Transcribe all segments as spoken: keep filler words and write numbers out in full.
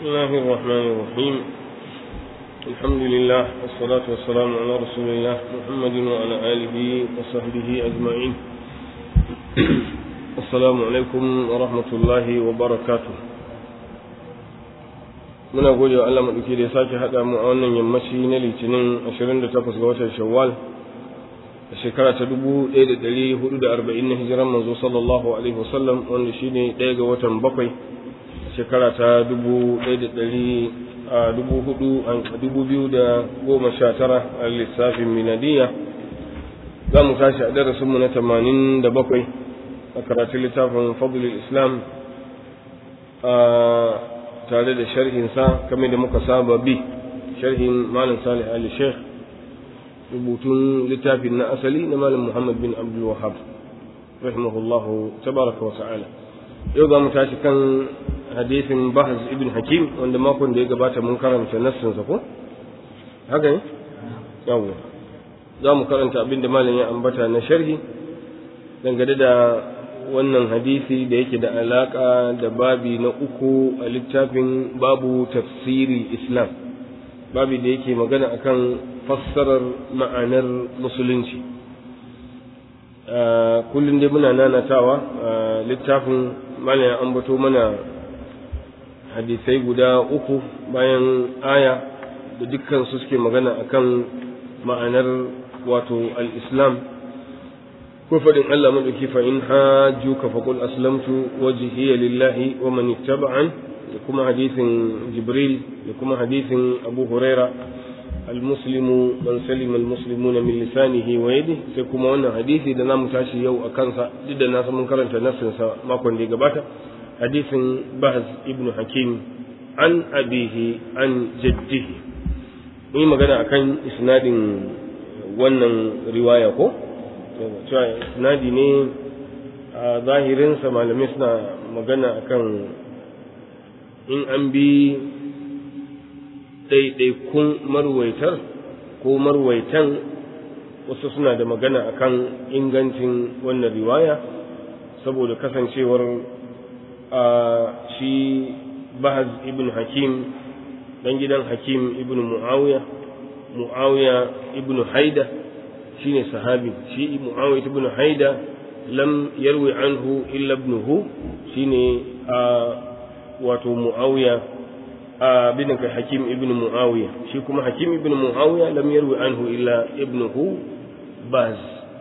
بسم الله الرحمن الرحيم. الحمد لله والصلاة والسلام على رسول الله محمد وعلى آله وصحبه أجمعين. السلام عليكم ورحمة الله وبركاته. muna gode wa Allah madauki da ya sake haɗa mu a wannan yammaci na Litinin ashirin da takwas ga watan Shawwal a shekara ta dubu ɗaya da ɗari hudu da arba'in na hijiran manzo sallallahu alaihi wasallam, wanda shine ɗaya ga watan bakwai shekara ta dubu ɗaya da ɗari a dubu hudu a dubu biyu da goma sha tara a lissafin miladiya. Za mu tashi a darasinmu na tamanin da bakwai a karatun littafin fadlul islam a tare da sharhinsa kamar da muka saba bi, sharhin malam salih ali sheikh, rubutun littafin na asali na malam muhammad bin abdul wahab rahimahullahu tabaraka wa ta'ala. yau za mu tashi kan hadisin bahz ibn hakim, wanda makon da ya gabata mun karanta nassinsa ko haka ne? yawo za mu karanta abin da malam ya ambata na sharhi dangane da wannan hadisi da yake da alaka da babi na uku a littafin babu tafsiri islam, babi da yake magana akan fassarar ma'anar musulunci. kullum dai muna nanatawa littafin malam ya ambato mana hadisai guda uku bayan aya da dukkan su suke magana akan ma'anar wato al-islam. ko fadin Allah madauki fa in hajjuka faqul aslamtu wajhiya lillahi wa man ittaba'an, da kuma hadisin Jibril, da kuma hadisin Abu Huraira al-muslimu man salima al-muslimuna min lisanihi wa yadihi, sai kuma wannan hadisi da namu tashi yau a kansa, duk da na san mun karanta nassin sa makon da ya gabata, hadisin Bahz ibn Hakim an abihi an jaddihi. mun yi magana akan isnadin wannan riwaya ko cewa isnadi ne a zahirinsa malamai suna magana akan in an bi ɗaiɗaikun marwaitar ko marwaitan, wasu suna da magana akan ingancin wannan riwaya saboda kasancewar a shi Bahz ibn Hakim dan gidan Hakim ibn Muawiya, Muawiya ibn Haida shine sahabi. shi Muawiya ibn Haida lam yarwi anhu illa ibnuhu, shine a wato Muawiya a bin Hakim ibn Muawiya, shi kuma Hakim ibn Muawiya lam yarwi anhu illa ibnuhu Baz.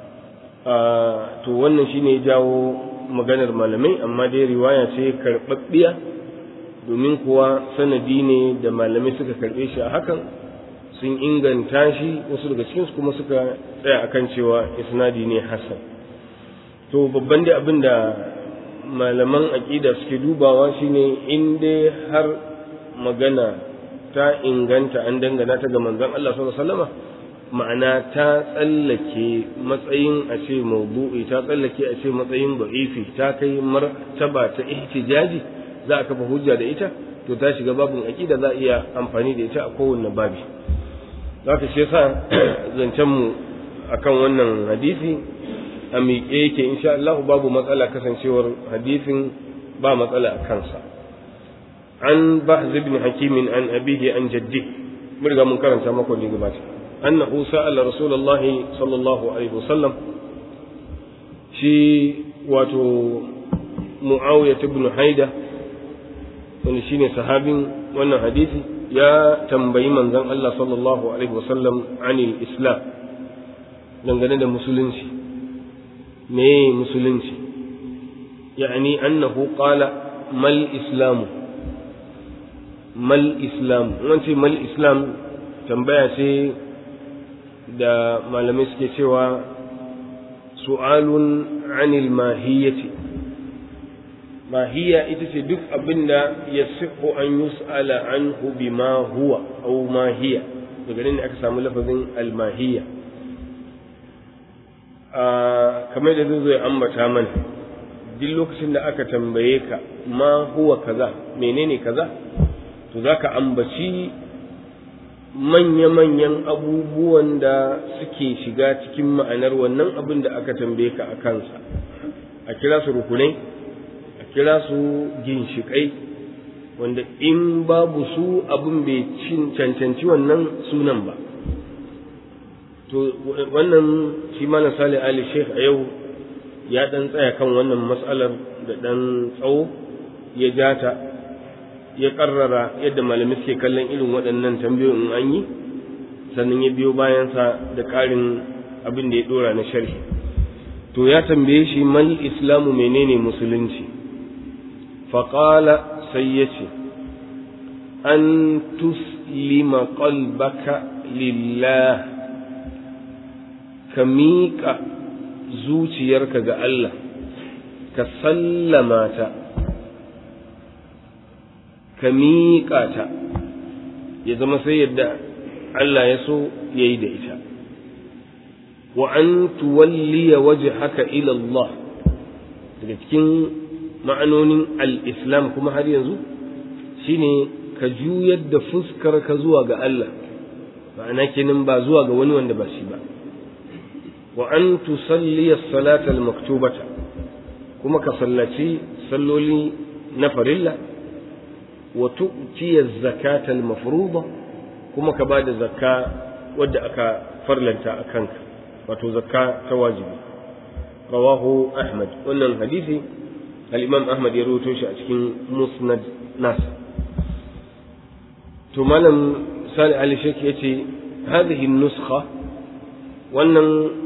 to wannan shine jawo maganar malamai, amma dai riwaya ce karɓaɓɓiya, domin kuwa sanadi ne da malamai suka karɓe shi a hakan, sun inganta shi, wasu daga cikinsu kuma suka tsaya akan cewa isnadi ne hasan. to babban dai abin da malaman aƙida suke dubawa shine in dai har magana ta inganta an dangana ta ga manzon Allah sallallahu alaihi wasallam, ma'ana ta tsallake matsayin a ce mawdu'i, ta tsallake a ce matsayin da'ifi, ta kai martaba ta ihtijaji, za a kafa hujja da ita, to ta shiga babin aqida, za a iya amfani da ita a kowanne babi. zaka shi yasa zancen mu akan wannan hadisi a miƙe yake insha Allah, babu matsala kasancewar hadisin ba matsala a kansa. an Bahz ibn Hakim an abihi an jaddi, mun riga mun karanta mako da gabata, annahu sa'ala rasulullahi sallallahu alaihi wasallam, shi wato Muawiya ibn Haida wanda shine sahabin wannan hadisi, ya tambayi manzon Allah sallallahu alaihi wasallam anil islam, dangane da musulunci. me musulunci? yani annahu qala mal islamu, mal islam. wance mal islam tambaya ce da malamai suke cewa su'alun anil mahiyyati. mahiyya ita ce duk abinda ya sihu an yus'ala anhu bima huwa aw mahiyya, daga nan aka samu lafazin al-mahiyya. a kamar da zai ambata mana, duk lokacin da aka tambaye ka ma huwa kaza, menene kaza, to zaka ambaci manya-manyan abubuwan da suke shiga cikin ma'anar wannan abin da aka tambaye ka a kansa. a kira su rukunai, a kira su ginshiƙai, wanda in babu su abin bai cancanci wannan sunan ba. To wannan shi malam Salih Ali Sheikh a yau ya dan tsaya kan wannan mas'alar da dan tsawo, ya jata ya karrara yadda malamai suke kallon irin waɗannan tambayoyin an yi, sannan ya biyo bayansa da ƙarin abin da ya dora na sharhi. To ya tambaye shi mal islamu, menene musulunci? faƙala sai ya ce an tuslima qalbaka lillah, ka miƙa zuciyarka ga Allah, ka sallama ta, ka miƙa ta, ya zama sai yadda Allah ya so ya yi da ita. Wa an tuwalliya wajhaka ila Allah, daga cikin ma'anonin al-islam kuma har yanzu shine ka juyar da fuskar ka zuwa ga Allah, ma'ana kenan ba zuwa ga wani wanda ba shi ba. Wa an tusalliya as-salata al-maktubata, kuma ka sallaci salloli na farilla. Wa tu'tiya az-zakata al-mafruḍa, kuma ka bada zakka wadda aka farlanta a kanka, wato zakka ta wajibi. Rawahu Ahmad, wannan hadisi al-Imam Ahmad ya rawaito shi a cikin Musnad nas. To malam Salih Ali Sheikh yace hadhihi an-nuskha, wannan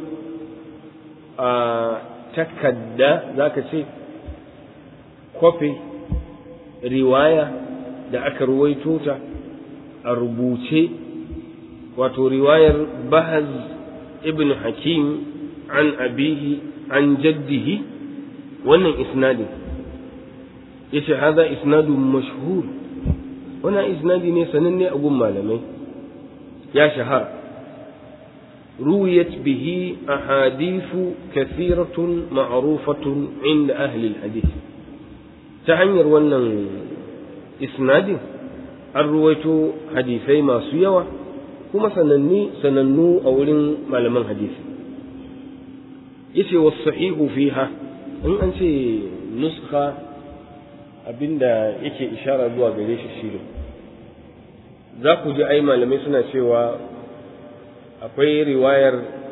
a takadda zaka ce copy riwaya da aka ruwaito ta a rubuce, wato riwayar Bahaz ibn Hakim an abihi an jaddihi, wannan isnadi yace hada isnadun mashhur, wannan isnadi ne sananne a gun malamai, ya shahara. ruwiyat bihi ahadithu kathiratun ma'rufatun inda ahli al-hadith, ta hanyar wannan isnadin an ruwaito hadisai masu yawa kuma sananni sanannu a wurin malaman hadisi. yace was sahihu fiha, in an ce nuskha abinda yake ishara zuwa gare shi shine, za ku ji ai malamai suna cewa akwai riwayar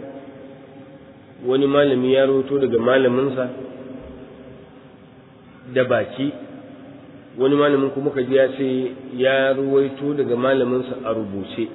wani malami ya rawaito daga malaminsa da baki, wani malamin kuma kaji ya ce ya ruwaito daga malaminsa a rubuce.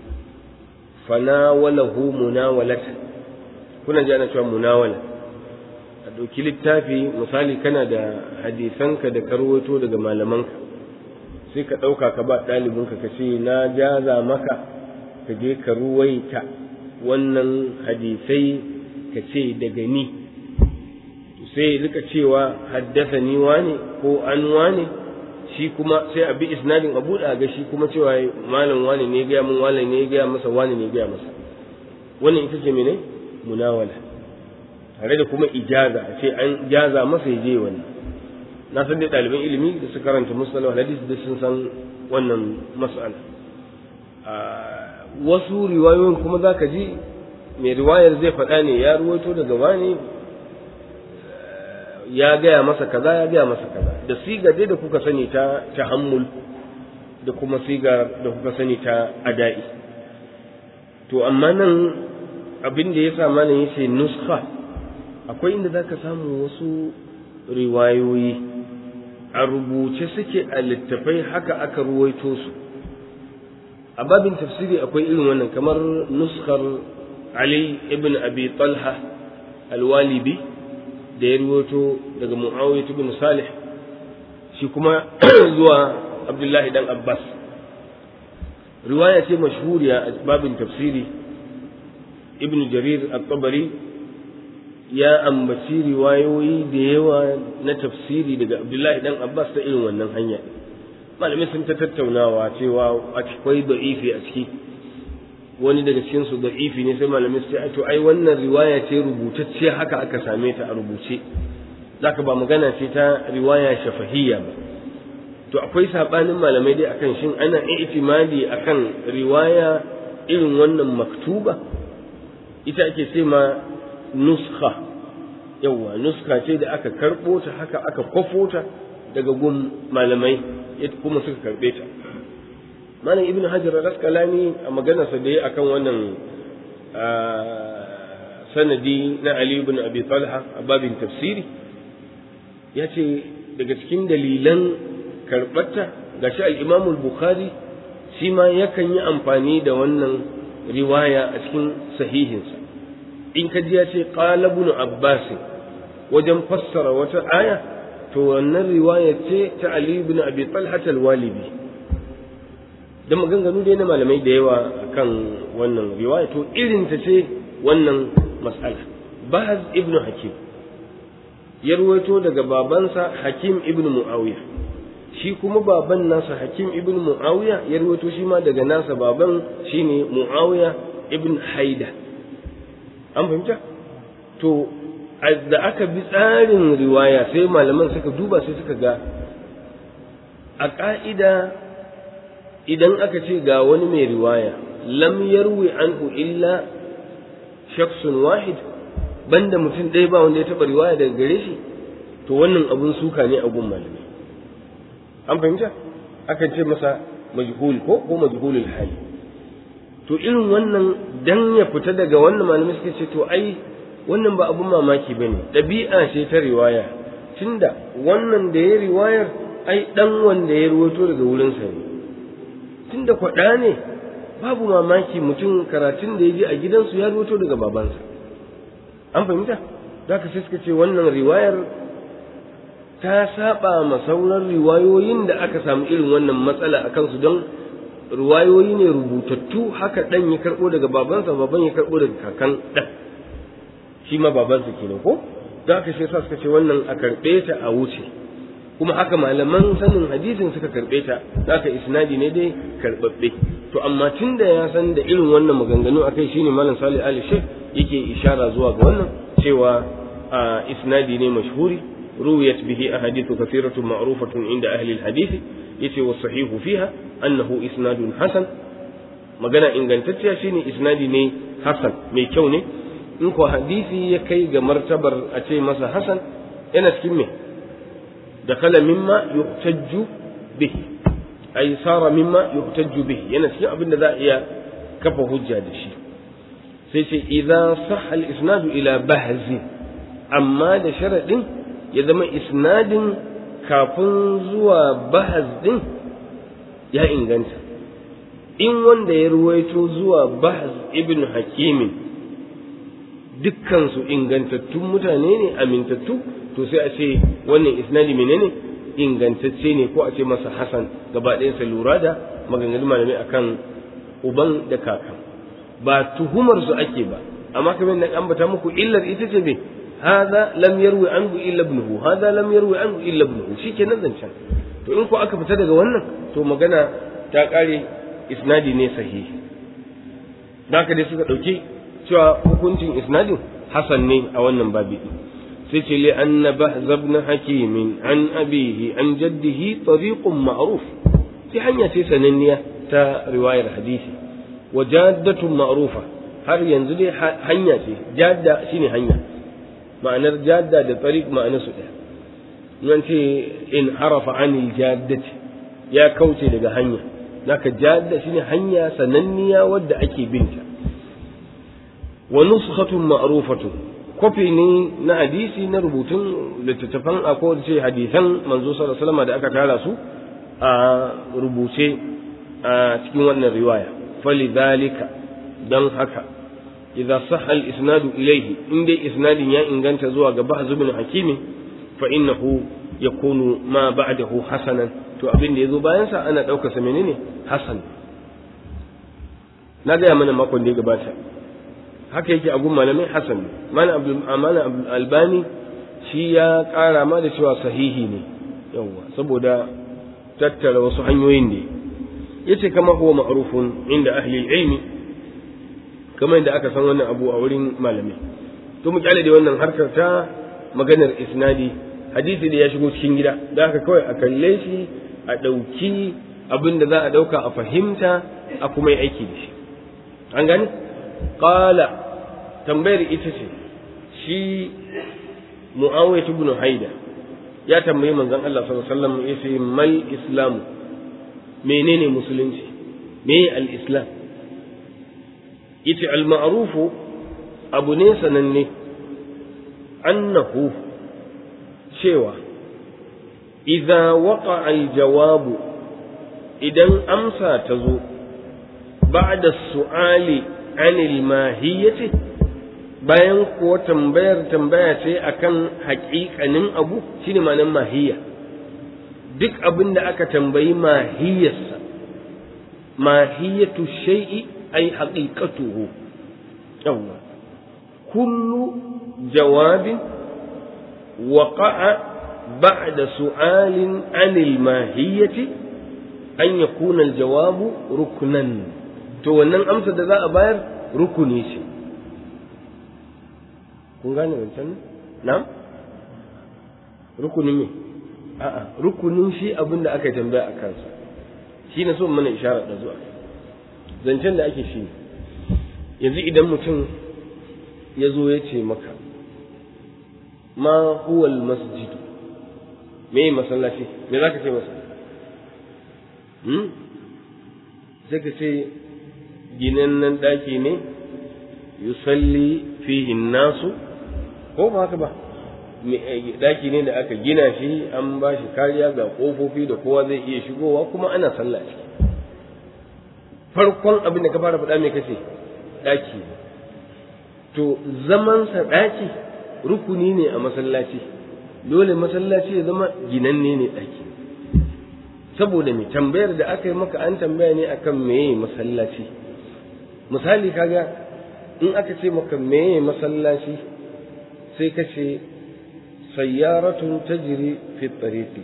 fanawalahu munawalatan, kuna ji ana cewa munawala, a ɗauki littafi misali kana da hadisanka da ka ruwaito daga malamanka, sai ka ɗauka ka ba ɗalibinka ka ce na jaza maka ka je ka ruwaita wannan hadisai ka ce daga ni, sai rika cewa haddasa ni wane ko an wane, shi kuma sai a bi isnadin abu da ga shi kuma cewa malam wane ne gaya mun, wane ne gaya masa, wane ne gaya masa. Wannan ita ce mene munawala, tare da kuma ijaza, a ce an jaza masa ya je wannan. Na san dai ɗaliban ilimi da su karanta mustalah hadisi da sun san wannan mas'ala. Wasu riwayoyin kuma za ka ji mai riwayar zai faɗa ne ya ruwaito daga wani ya gaya masa kaza, ya gaya masa kaza, da siga dai da kuka sani ta tahammul da kuma siga da kuka sani ta ada'i. To amma nan abin da ya sa malam yace nuskha, akwai inda zaka samu wasu riwayoyi a rubuce suke a littafai, haka aka ruwaito su. A babin tafsiri akwai irin wannan, kamar nuskar Ali ibn Abi Talha al-Walibi da ya ruwaito daga Muawiyah ibn Salih, shi kuma zuwa Abdullahi dan Abbas. Riwaya ce mashhuriya a babin tafsiri. Ibn Jarir at-Tabari ya ambaci riwayoyi da yawa na tafsiri daga Abdullahi dan Abbas ta irin wannan hanya. Malamai sun ta tattaunawa cewa akwai da'ifi a ciki, wani daga cikin su da'ifi ne, sai malamai su ce to ai wannan riwaya ce rubutacce, haka aka same ta a rubuce, zaka ba magana ce ta riwaya shafahiyya ba. To akwai sabanin malamai dai akan shin ana i'timadi akan riwaya irin wannan maktuba, ita ake ce ma nuskha. Yawa nuskha ce da aka karbo ta, haka aka kwafo ta daga gun malamai kuma suka karbe ta. Malam Ibn Hajar al-Asqalani a maganarsa da ya akan wannan sanadi na Ali ibn Abi Talha a babin tafsiri ya ce daga cikin dalilan karɓarta gashi al-Imam al-Bukhari shi ma yakan yi amfani da wannan riwaya a cikin sahihinsa. In ka ji ya ce qala ibn Abbas wajen fassara wata aya, to wannan riwaya ce ta Ali ibn Abi Talha al-Walibi. Da maganganu dai na malamai da yawa akan wannan riwaya, to irin ta ce wannan mas'ala. Bahz ibn Hakim ya ruwaito daga babansa Hakim ibn Muawiya, shi kuma baban nasa Hakim ibn Muawiya ya ruwaito shi ma daga nasa baban shine Muawiya ibn Haida. An fahimta? To da aka bi tsarin riwaya sai malaman suka duba sai suka ga a ƙa'ida idan aka ce ga wani mai riwaya lam yarwi anhu illa shakhsun wahid, banda mutum ɗaya ba wanda ya taɓa riwaya daga gare shi, to wannan abun suka ne a gun malami. An fahimta? Akan ce masa majhul ko ko majhulul hali. To irin wannan dan ya fita daga wannan malami suka ce to ai wannan ba abun mamaki bane, ɗabi'a ce ta riwaya, tunda wannan da ya riwayar ai dan wanda ya ruwato daga wurinsa ne, tunda kwaɗa ne babu mamaki mutum karatun da ya ji a gidansu ya ruwato daga babansa. An fahimta? Za ka sai suka ce wannan riwayar ta saba ma sauran riwayoyin da aka samu irin wannan matsala a kansu, don riwayoyi ne rubutattu, haka ɗan ya karɓo daga babansa, baban ya karɓo daga kakan ɗan, shi ma babansa kenan ko? Za ka sai suka ce wannan a karɓe ta a wuce, kuma haka malaman sanin hadisin suka karɓe ta, za ka isnadi ne dai karɓaɓɓe. To amma tun da ya san da irin wannan maganganu akai, shine malam Salih Ali Sheikh yake ishara zuwa ga wannan cewa isnadi ne mashhuri, ruwiyat bihi ahadithu kathiratun ma'rufatun inda ahli al-hadith, yace wa sahihu fiha annahu isnadun hasan. Magana ingantacciya shine isnadi ne hasan, mai kyau ne. In ko hadisi ya kai ga martabar a ce masa hasan, yana cikin me dakhala mimma yuhtajju bihi, ay sara mimma yuhtajju bihi, yana cikin abin da za a iya kafa hujja da shi. sai ce idza sahha al-isnadu ila bahzi, amma da sharadin ya zama isnadin kafin zuwa bahz din ya inganta. In wanda ya ruwaito zuwa bahz ibn hakimin dukkan su ingantattun mutane ne, amintattu, to sai a ce wannan isnadi menene ingantacce ne, ko a ce masa hasan gaba ɗayan sa, lura da maganganun malamai akan uban da kakan. Ba tuhumar su ake ba, amma kamar nan ambata muku illar ita ce me, hada lam yarwi anhu illa ibnuhu, hada lam yarwi anhu illa ibnuhu, shikenan zancan. To in ko aka fita daga wannan, to magana ta kare, isnadi ne sahihi. Haka dai suka dauki cewa hukuncin isnadin hasan ne a wannan babi. sai ce li anna bahz ibn hakim an abihi an jaddihi tariqun ma'ruf, sai hanya ce sananniya ta riwayar hadisi. Wa jaddatun ma'rufa, har yanzu dai hanya ce, jadda shine hanya, ma'anar jadda da tariq ma'anar su ɗaya. Nan ce in harafa anil jaddati, ya kauce daga hanya, naka jadda shine hanya sananniya wadda ake binta. Wa nuskhatun ma'rufatun, kofi ne na hadisi na rubutun littattafan a kowace hadisan manzo sallallahu alaihi wasallam da aka tara su a rubuce a cikin wannan riwaya. Falidhalika, dan haka idza sahha al-isnadu ilayhi, in dai isnadin ya inganta zuwa ga Bahz ibn Hakim, fa innahu yakunu ma ba'dahu hasanan, to abin da yazo bayan sa ana daukar sa menene hasan. Na ga mana makon da ya gabata haka yake a gun malamai hasan. Mana Abdul Amana Abdul Albani shi ya kara ma da cewa sahihi ne, yawa saboda tattara wasu hanyoyin ne. Yace kama huwa ma'rufun inda ahli ilmi, kamar yadda aka san wannan abu a wurin malamai. To mu kyale da wannan harkar ta maganar isnadi, hadisi da ya shigo cikin gida, da haka kawai a kalle shi, a dauki abin da za a dauka a fahimta, a kuma yi aiki da shi. An gani? Qala, tambayar ita ce, shi Muawiya ibn Haida ya tambayi manzon Allah sallallahu alaihi wasallam yace mal islam menene musulunci me al-islam yace al-ma'rufu abu ne sananne annahu cewa idza waqa'a al-jawabu idan amsa ta zo ba'da su'ali anil mahiyyati bayan ko tambayar tambaya ce akan haƙiƙanin abu shine ma'anar mahiyya duk abin da aka tambayi mahiyyarsa mahiyatu shay'i ay haqiqatuhu yawa kullu jawabin waqa'a ba'da su'alin anil mahiyyati an yakuna al-jawabu ruknan to wannan amsa da za a bayar rukuni ce kun gane wancan na'am rukunin me a'a rukunin shi abin da aka tambaya a kansa shi na so mana isharar da zuwa zancen da ake shi yanzu idan mutum ya zo ya ce maka ma huwal masjid me masallaci me za ka ce masa hmm? sai ka ce ginannen ɗaki ne yusalli fihi nasu ko ba haka ba daki ne da aka gina shi an ba shi kariya ga kofofi da kowa zai iya shigowa kuma ana sallah ciki farkon abin da ka fara faɗa mai kace daki to zaman sa daki rukuni ne a masallaci dole masallaci ya zama ginanne ne daki saboda me tambayar da aka yi maka an tambaya ne akan meye masallaci misali kaga in aka ce maka meye masallaci sai ka ce sayyaratun tajri fi tariqi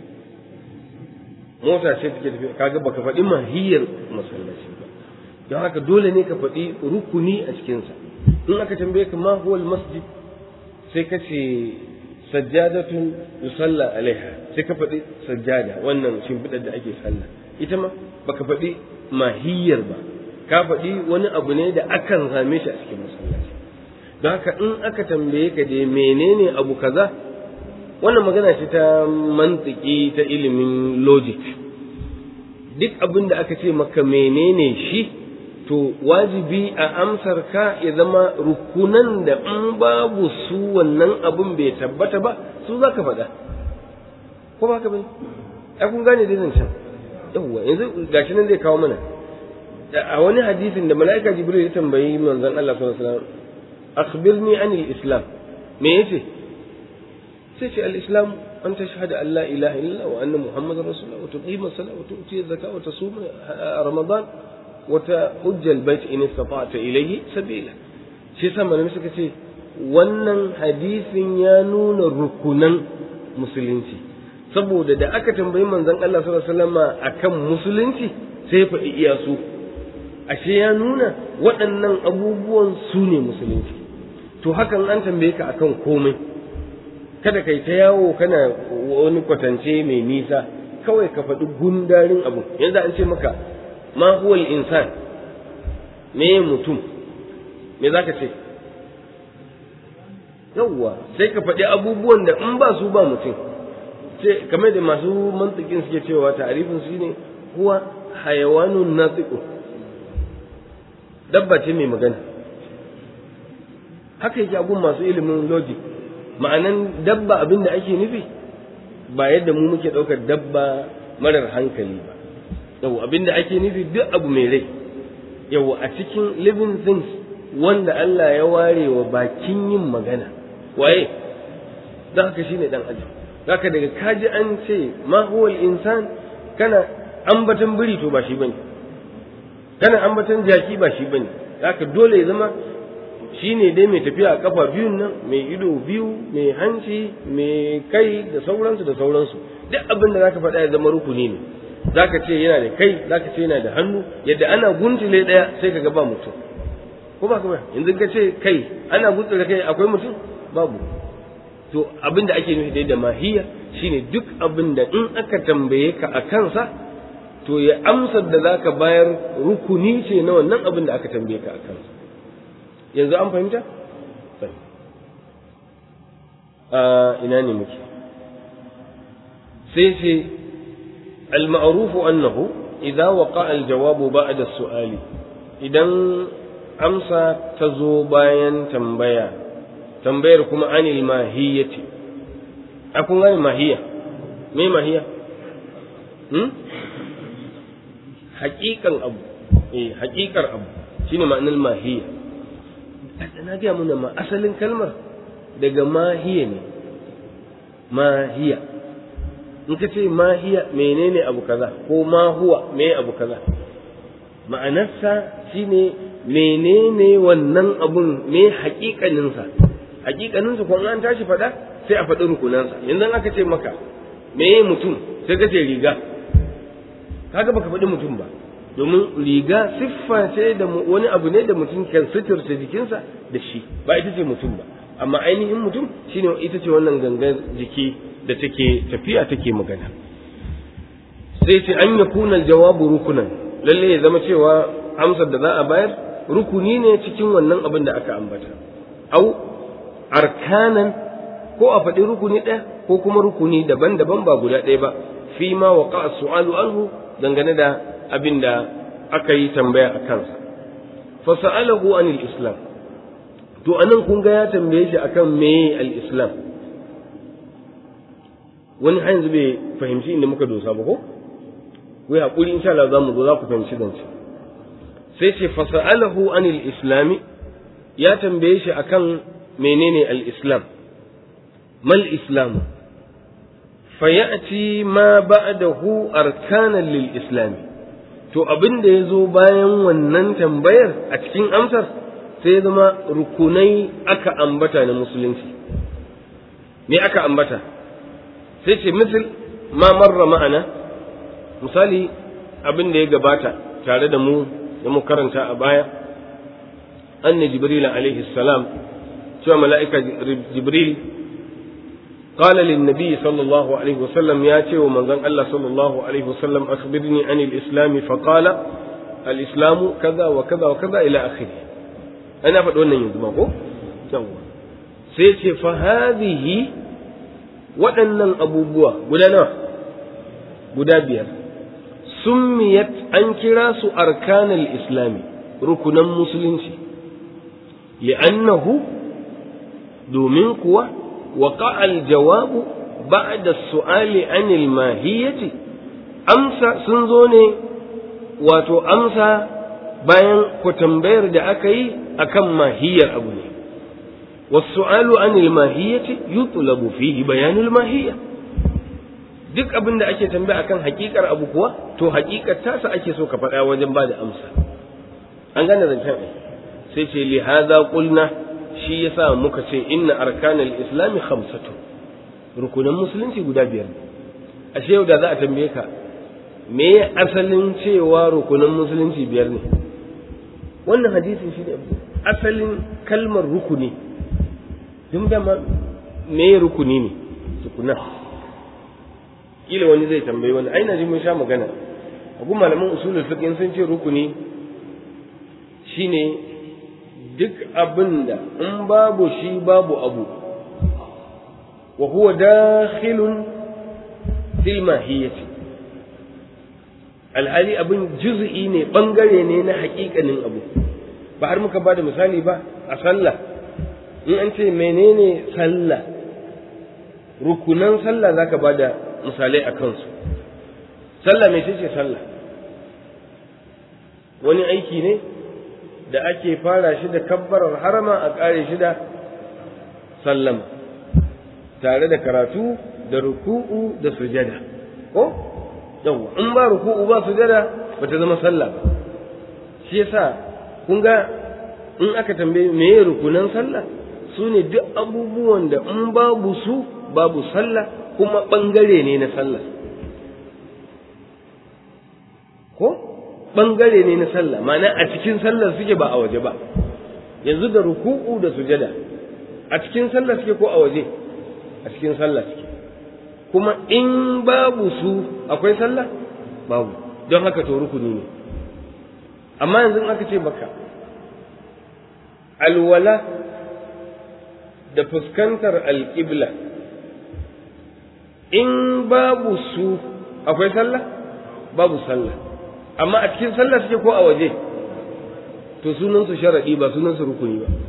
mota ce take tafiya kaga baka faɗi mahiyar masallaci ba don haka dole ne ka faɗi rukuni a cikin sa in aka tambaye ka ma huwa masjid sai ka ce sajjadatun yusalla alaiha sai ka faɗi sajjada wannan shimfiɗar da ake sallah ita ma baka faɗi mahiyar ba ka faɗi wani abu ne da akan same shi a cikin masallaci don haka in aka tambaye ka dai menene abu kaza wannan magana ce ta mantiki ta ilimin logic duk abin da aka ce maka menene shi to wajibi a amsar ka ya zama rukunan da in babu su wannan abin bai tabbata ba su za ka faɗa ko ba ka bai ai kun gane dai can yawwa yanzu gashi nan zai kawo mana a wani hadisin da mala'ika jibril ya tambayi manzon Allah sallallahu alaihi wasallam akhbirni anil islam me yace sai ce al-islam an tashhada an la ilaha illa wa anna muhammadar rasulullah wa tuqima as-salat wa tu'ti az-zakata wa tasum ramadan wa tahujja al-bayt in istata'ta ilayhi sabila shi sa malamai suka ce wannan hadisin ya nuna rukunan musulunci saboda da aka tambayi manzon Allah sallallahu alaihi wasallam akan musulunci sai fa iya su ashe ya nuna waɗannan abubuwan su ne musulunci to hakan an tambaye ka akan komai kada kai ta yawo kana wani kwatance mai nisa kawai ka faɗi gundarin abu yanzu an ce maka ma huwal insan me mutum me zaka ce yawwa sai ka faɗi abubuwan da in ba su ba mutum ce kamar da masu mantikin suke cewa ta'arifin su ne huwa hayawanun natiqu dabba ce mai magana haka yake abun masu ilimin logic ma'anan dabba abin da ake nufi ba yadda mu muke ɗaukar dabba marar hankali ba yau abin da ake nufi duk abu mai rai yau a cikin living things wanda Allah ya ware wa bakin yin magana waye da haka shine dan adam zaka daga kaji an ce ma huwal insan kana ambatan biri to ba shi bane kana ambatan jaki ba shi bane zaka dole ya zama shine dai mai tafiya a kafa biyun nan mai ido biyu mai hanci mai kai da sauransu da sauransu duk abin da zaka faɗa ya zama rukuni ne zaka ce yana da kai zaka ce yana da hannu yadda ana guntule daya sai kaga ba mutum ko ba ka ba yanzu ka ce kai ana gutsura kai akwai mutum babu to abin da ake nufi da mahiya shine duk abin da in aka tambaye ka a kansa to ya amsar da zaka bayar rukuni ce na wannan abin da aka tambaye ka a kansa yanzu an fahimta a ina ne muke sai ce al-ma'rufu annahu idza waqa'a al-jawabu ba'da as-su'ali idan amsa ta zo bayan tambaya tambayar kuma anil mahiyyati akun gani mahiyya me mahiyya hmm haƙiƙan abu eh haƙiƙar abu shine ma'anar mahiyya na ga mun ma asalin kalmar daga mahiyya ne mahiyya in ka ce mahiyya menene abu kaza ko ma huwa me abu kaza ma'anarsa shine menene wannan abun me haƙiƙaninsa haƙiƙaninsa ko an tashi faɗa sai a faɗi rukunansa yanzu aka ce maka meye mutum sai ka ce riga kaga baka faɗi mutum ba domin riga siffa ce da wani abu ne da mutum kan suturta jikinsa da shi ba ita ce mutum ba amma ainihin mutum shine ita ce wannan gangan jiki da take tafiya take magana sai ce an yakuna aljawabu rukunan lalle ya zama cewa amsar da za a bayar rukuni ne cikin wannan abin da aka ambata au arkanan ko a faɗi rukuni ɗaya ko kuma rukuni daban-daban ba guda ɗaya ba fi ma waqa su'alu anhu dangane da abin da aka yi tambaya a kansa fa sa'alahu anil islam to anan kun ga ya tambaye shi akan me al-islam wani har yanzu bai fahimci inda muka dosa ba ko wai hakuri insha Allah za mu zo za ku fahimci zance sai ce fa sa'alahu anil islami ya tambaye shi akan menene al-islam mal islam fayati ma ba'dahu arkanan lil islam to abin da yazo bayan wannan tambayar a cikin amsar sai ya zama rukunai aka ambata na musulunci me aka ambata sai ce misal ma marra ma'ana misali abin da ya gabata tare da mu da mu karanta a baya anna jibril alaihi salam cewa mala'ika jibril قال للنبي صلى الله عليه وسلم ياتي ومن ذن الله صلى الله عليه وسلم أخبرني عن الإسلام فقال الإسلام كذا وكذا وكذا إلى آخره أنا فدونا يندمجه سيتي فهذه وأن أبوبوا قلنا قدابير سميت أنكراس أركان الإسلام ركنا مسلمين لأنه دومين قوة وقع الجواب بعد السؤال عن الماهية أمسى سنزوني واتو أمسى bayan ku tambayar da aka yi akan mahiyar abu ne was-su'alu 'anil mahiyyati yutlabu fihi bayanul mahiyya duk abin da ake tambaya akan hakikar abu kuwa to hakikar tasa ake so ka faɗa wajen ba da amsa an gane zancen sai ce li hadha qulna shi yasa muka ce inna arkanal islami khamsatu rukunan musulunci guda biyar ashe yau da za a tambaye ka me asalin cewa rukunan musulunci biyar ne wannan hadisin shi ne asalin kalmar rukuni duk da ma me rukuni ne tukuna kila wani zai tambayi wani aina ji mun sha magana a gun malaman usulul fiqh sun ce rukuni shine duk abinda in babu shi babu abu wa huwa dakhilun fil mahiyyati alhali abin juz'i ne bangare ne na haƙiƙanin abu ba har muka bada misali ba a sallah in an ce menene sallah rukunan sallah zaka bada misalai a kansu sallah mai ce sallah wani aiki ne da ake fara shi da kabbarar harama a ƙare shi da sallama tare da karatu da ruku'u da sujada ko yawa in ba ruku'u ba sujada bata zama sallah ba shi yasa kun ga in aka tambaye meye rukunan sallah sune duk abubuwan da in babu su babu sallah kuma bangare ne na sallah ko bangare ne na sallah ma'ana a cikin sallar suke ba a waje ba yanzu da ruku'u da sujada a cikin sallah suke ko a waje a cikin sallah suke kuma in babu su akwai sallah babu don haka to rukuni ne amma yanzu aka ce maka alwala da fuskantar alƙibla in babu su akwai sallah babu sallah, amma a cikin sallah suke ko a waje to sunan su sharadi ba sunan su rukuni ba.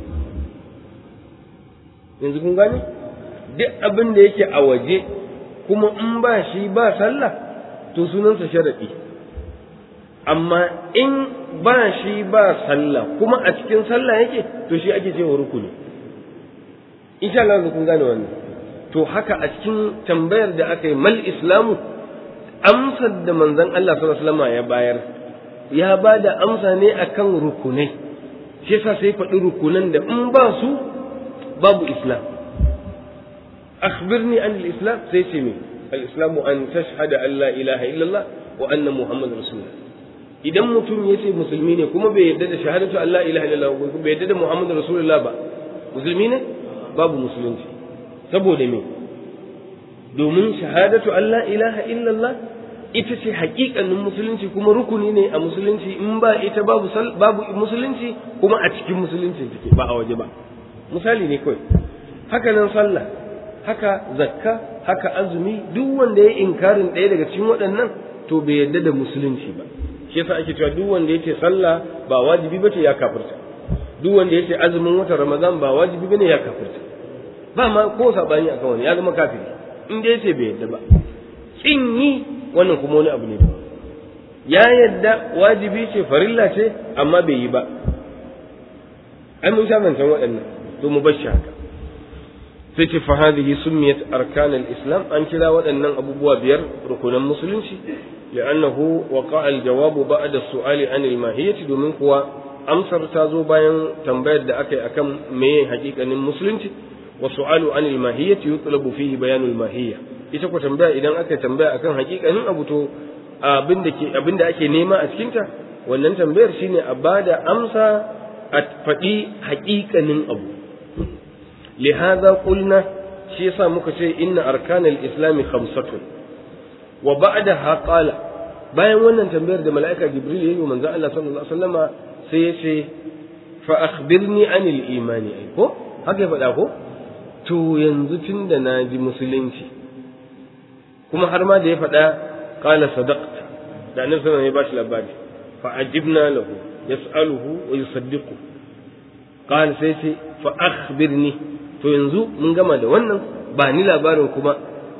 yanzu kun gane duk abin da yake a waje kuma in ba shi ba sallah to sunan sa sharadi, amma in ba shi ba sallah kuma a cikin sallah yake to shi ake cewa rukuni. insha Allah kun gane wannan. to haka a cikin tambayar da aka yi mal islamu, amsar da manzon Allah sallallahu alaihi wasallam ya bayar ya ba da amsa ne akan rukunai, shi yasa sai faɗi rukunan da in ba su babu islam. akhbirni an al-islam, sai ce me al-islamu an tashhada an la ilaha illallah wa anna muhammadar rasulullah. idan mutum ya ce musulmi ne kuma bai yarda da shahadatu an la ilaha illallah bai yarda da muhammadar rasulullah ba, musulmi ne babu musulunci. saboda me? domin shahadatu an la ilaha illallah ita ce haƙiƙanin musulunci kuma rukuni ne a musulunci, in ba ita babu babu musulunci kuma a cikin musulunci take ba a waje ba. misali ne kawai. haka nan sallah, haka zakka, haka azumi, duk wanda ya inkarin ɗaya daga cikin waɗannan to bai yarda da musulunci ba. shi yasa ake cewa duk wanda yace sallah ba wajibi bace ya kafirta, duk wanda yace azumin watan ramadan ba wajibi bane ya kafirta. ba ma ko sabani akan wani ya zama kafiri in dai yace bai yarda ba. kin yi wannan kuma wani abu ne, ya yarda wajibi ce farilla ce amma bai yi ba. ai mun sha zancen waɗannan to mu bashi haka. sai ce fa hadhihi summiyat arkan al-islam, an kira waɗannan abubuwa biyar rukunan musulunci li'annahu waqa'a al-jawab ba'da as-su'ali 'an al-mahiyyah, domin kuwa amsar ta zo bayan tambayar da aka yi akan meye hakikanin musulunci. wa su'alu 'an al-mahiyyah yutlabu fihi bayan al-mahiyyah, ita ko tambaya idan aka tambaya akan hakikanin abu to abinda ke abinda ake nema a cikin ta wannan tambayar shine a bada amsa a faɗi hakikanin abu. لهذا قلنا شيء يسا muka ce inna arkanal islami khamsatun wa ba'daha qala, bayan wannan tambayar da mala'ika jibril yayi wa manzon Allah sallallahu alaihi wasallama sai ya ce fa akhbirni anil imani, ai ko haka ya faɗa ko. to yanzu tunda naji musulunci kuma har ma da ya faɗa qala sadaqta, da annabi sallallahu alaihi wasallam ya bashi labari fa ajibna lahu yas'aluhu wa yusaddiqu. qala sai ce fa akhbirni, to yanzu mun gama da wannan, ba ni labarin kuma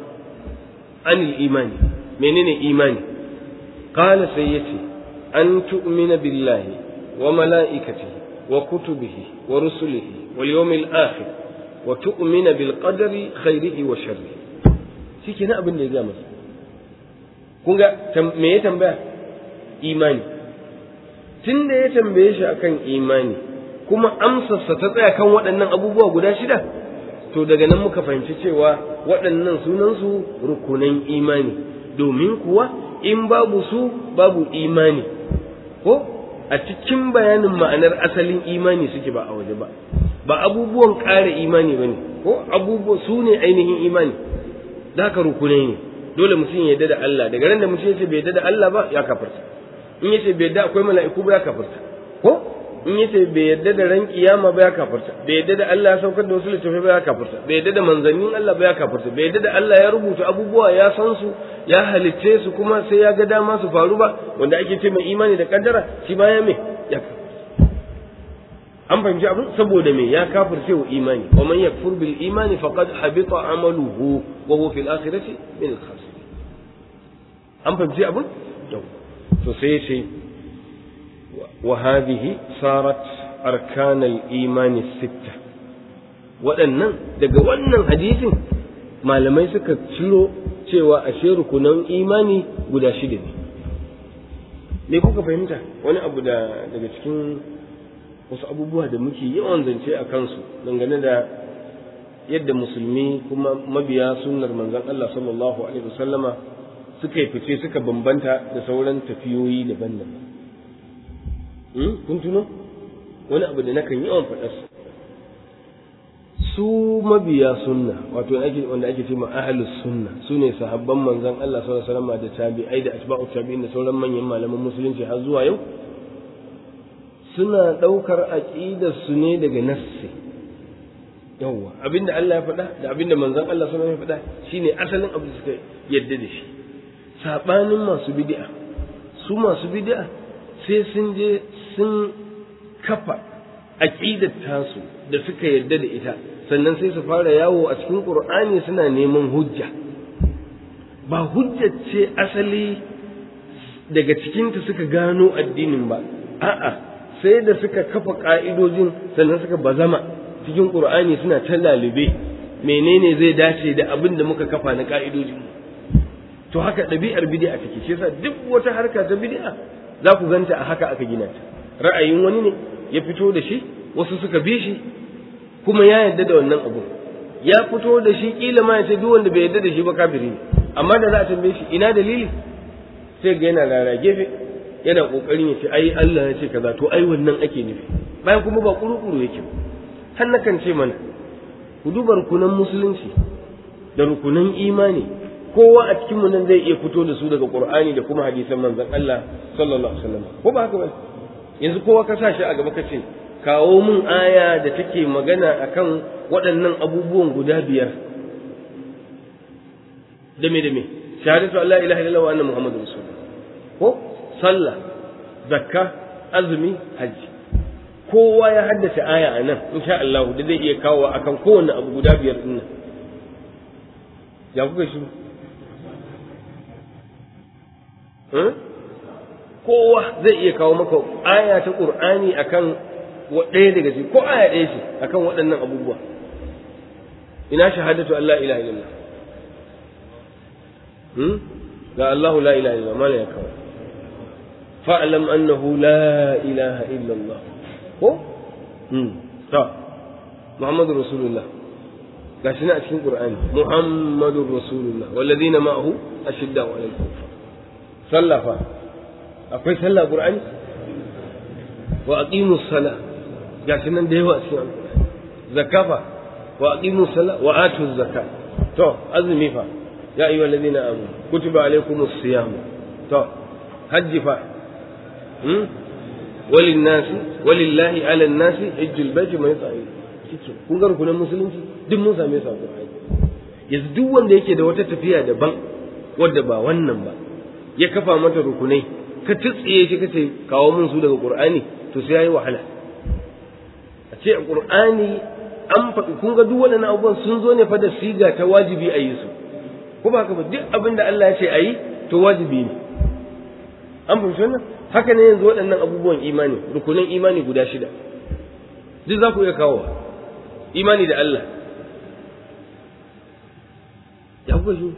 anil imani, menene imani. qala sai yace an tu'mina billahi wa malaikatihi wa kutubihi wa rusulihi wal yawmil akhir wa tu'mina bil qadari khairihi wa sharrihi. shikenan abin da ya ga masa. kun ga me ya tambaya? imani. tunda ya tambaye shi akan imani kuma amsarsa ta tsaya kan waɗannan abubuwa guda shida, to daga nan muka fahimci cewa waɗannan sunansu rukunan imani, domin kuwa in babu su babu imani. ko a cikin bayanin ma'anar asalin imani suke ba a waje ba, ba abubuwan ƙara imani ba ne, ko abubuwa su ne ainihin imani. da haka rukunai ne. dole mutum ya yarda da Allah, daga ran da mutum ya ce bai yarda da Allah ba ya kafirta, in ya ce bai yarda akwai mala'iku ba ya kafirta, ko in yace bai yadda da ran kiyama ba ya kafirta, bai yadda da Allah ya saukar da wasu littafai ba ya kafirta, bai yadda da manzannin Allah ba ya kafirta, bai yadda da Allah ya rubuta abubuwa ya san su ya halicce su kuma sai ya ga dama su faru ba, wanda ake ce mai imani da kaddara, shi ma ya me ya kafirta. an fahimci abin saboda me ya kafirce wa imani. wa man yakfur bil imani faqad habita amaluhu wa huwa fil akhirati min al khasirin. an fahimci abin to sai ya ce وهذه صارت أركان الإيمان الستة. waɗannan daga wannan hadisin malamai suka ciro cewa ashe rukunan imani guda shida ne. me kuka fahimta? wani abu da daga cikin wasu abubuwa da muke yawan zance a kansu dangane da yadda musulmi kuma mabiya sunnar manzon Allah sallallahu alaihi wasallama suka yi fice suka bambanta da sauran tafiyoyi daban-daban. kun tuno wani abu da nakan yawan faɗa su su mabiya sunna, wato wanda ake cewa ahlus sunna, su ne sahabban manzon Allah sallallahu alaihi wasallam da tabi'ai da atba'u tabi'in da sauran manyan malaman musulunci har zuwa yau, suna ɗaukar aqidar su ne daga nassi. yawwa abinda Allah ya faɗa da abinda manzon Allah sallallahu alaihi wasallam ya faɗa shine asalin abin da suka yadda da shi. Sabanin masu bid'a, su masu bid'a sai sun je sun kafa aqidar tasu da suka yadda da ita, sannan sai su fara yawo a cikin Qur'ani suna neman hujja. Ba hujjar ce asali daga cikinta suka gano addinin ba, a'a sai da suka kafa ka'idojin sannan suka bazama cikin Qur'ani suna ta lalube menene zai dace da abin da muka kafa na ka'idojin. To haka ɗabi'ar bid'a take, shi yasa duk wata harka ta bid'a za ku ganta a haka aka gina ta. Ra'ayin wani ne ya fito da shi, wasu suka bi shi, kuma ya yarda da wannan abu. Ya fito da shi kila ma ya ce duk wanda bai yarda da shi ba kafiri ne. Amma da za a tambaye shi ina dalili, sai ga yana rara gefe yana kokarin ya ce ai Allah ya ce kaza, to ai wannan ake nufi, bayan kuma ba kuru-kuru yake ba. Har nakan ce mana ku duba rukunan musulunci da rukunan imani, kowa a cikin mu nan zai iya fito da su daga Qur'ani da kuma hadisan manzon Allah sallallahu alaihi wasallam, ko ba haka ba? Yanzu kowa ka sa shi a gaba kace kawo mun aya da take magana akan waɗannan abubuwan guda biyar. Da me da me? Shahadatu an la ilaha illallah wa anna muhammadur rasulullah, ko sallah, zakka, azumi, hajji. Kowa ya haddace aya a nan insha Allah da zai iya kawo akan kowanne abu guda biyar din nan. Ya kuka shi? Kowa zai iya kawo maka aya ta Qur'ani akan ɗaya daga cikin, ko aya ɗaya ce akan waɗannan abubuwa. Ina shahadatu an la ilaha illallah. Hmm? Ga Allah la ilaha illallah, mala ya kawo. Fa'lam annahu la ilaha illallah. Ko? Hmm. Ta. Muhammadur Rasulullah. Gashi na a cikin Qur'ani. Muhammadur Rasulullah. Walladhina ma'ahu ashidda'u 'alal kufar. Sallafa. Akwai sallah Qur'ani? Wa aqimus salah. Gashi nan da yawa a cikin Qur'ani. Zakafa. Wa aqimus salah wa atuz zakat. To, azumi fa. Ya ayyuhalladhina amanu kutiba alaykumus siyam. To, hajji fa. Hmm? Walin nasi walillahi ala nasi hajjul baiti man yata'i. Kike kun ga rukunin musulunci duk mun same su a Qur'ani. Yanzu duk wanda yake da wata tafiya daban wadda ba wannan ba, ya kafa mata rukunai, ka tsitsiye shi kace kawo mun su daga Qur'ani, to sai yayi wahala. A ce a Qur'ani an faɗi, kun ga duk waɗannan abubuwan sun zo ne fa da siga ta wajibi a yi su, ko ba haka ba? Duk abin da Allah ya ce a yi to wajibi ne. An fahimci wannan? Haka ne yanzu waɗannan abubuwan imani, rukunan imani guda shida, duk za ku iya kawo imani da Allah. Ya kuka shi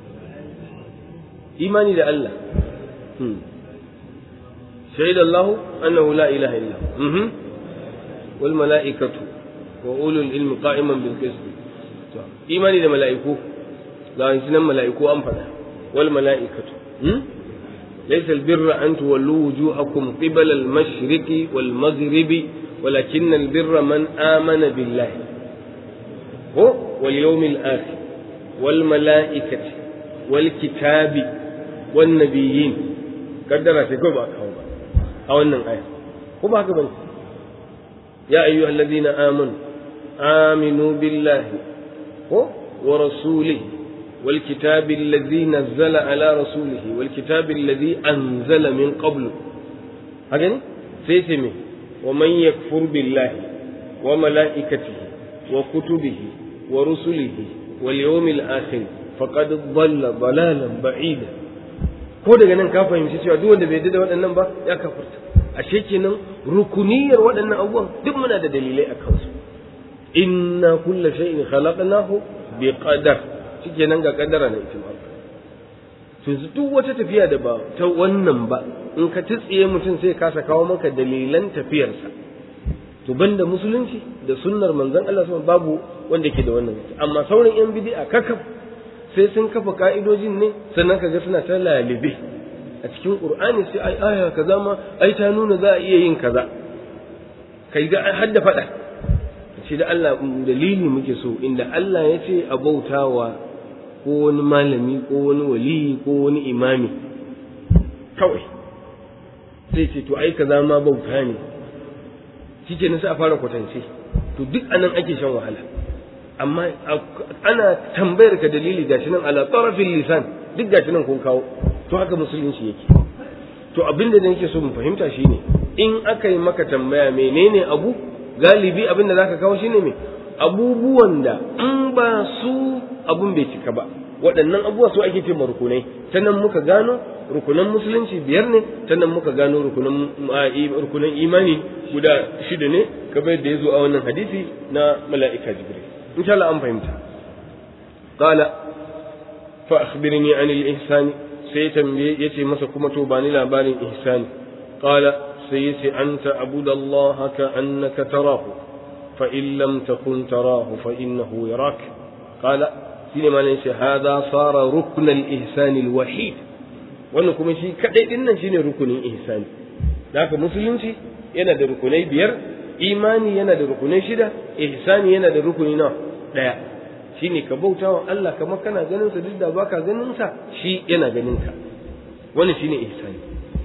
imani da Allah. Hmm. Shahida Allah annahu la ilaha illa hu wal mala'ikatu wa ulul ilmi qa'iman bil qist. Imani da mala'iku, ga shi nan mala'iku an faɗa, wal mala'ikatu. Hmm? ليس البر أن تولوا وجوهكم قبل المشرق والمغرب ولكن البر من آمن بالله هو واليوم الآخر والملائكة والكتاب والنبيين قدر تقوم أكهوبا أو أنن آية هو أكبر. يا أيها الذين آمنوا آمنوا بالله هو ورسوله والكتاب الذي نزل على رسوله والكتاب الذي أنزل من قبل. هكذا سيسمي ومن يكفر بالله وملائكته وكتبه ورسله واليوم الآخر فقد ضل ضلالا بعيدا. ko daga nan ka fahimci cewa duk wanda bai yarda da waɗannan ba ya kafirta. Ashe kenan rukuniyar waɗannan abubuwan duk muna da dalilai a kansu. Inna kulla shay'in khalaqnahu bi qadar. Shike nan ga kaddara na ita ba. To duk wata tafiya da ba ta wannan ba, in ka tsitsiye mutum sai kasa kawo maka dalilan tafiyarsa. To banda musulunci da sunnar manzon Allah sallallahu alaihi wasallam babu wanda ke da wannan. Amma sauran yan bid'a kakaf sai sun kafa ka'idojin ne sannan kaga suna ta lalibe a cikin Qur'ani sai ai aya kaza ma ai ta nuna za a iya yin kaza. Kai ga hadda fada. Shi da Allah dalili muke so, inda Allah ya ce a bautawa ko wani malami ko wani wali ko wani imami kawai sai ce to ai kaza ma bauta ne, shike nan sai a fara kwatance. To duk anan ake shan wahala. amma ana tambayar ka dalili gashi nan ala tarafin lisan duk gashi nan kun kawo to haka musulunci yake to abinda da nake so mu fahimta shine in aka yi maka tambaya menene abu galibi abinda zaka kawo shine me abubuwan da in ba su abun bai cika ba waɗannan abubuwa su ake ce rukunai ta nan muka gano rukunan musulunci biyar ne ta nan muka gano rukunan rukunan imani guda shida ne kamar yadda ya zo a wannan hadisi na mala'ika jibril insha Allah an fahimta qala fa akhbirni anil ihsani sai tambaye yace masa kuma to bani labarin ihsani qala sai yace anta abudallaha ka annaka tarahu fa in lam takun tarahu fa innahu yarak qala shine ma ne shi hada sara rukn al ihsan al wahid wannan kuma shi kadai din nan shine rukunin ihsani haka musulunci yana da rukunai biyar imani yana da rukunai shida ihsani yana da rukuni na daya shine ka bautawa Allah kamar kana ganin sa duk da baka ganin sa shi yana ganin ka wannan shine ihsani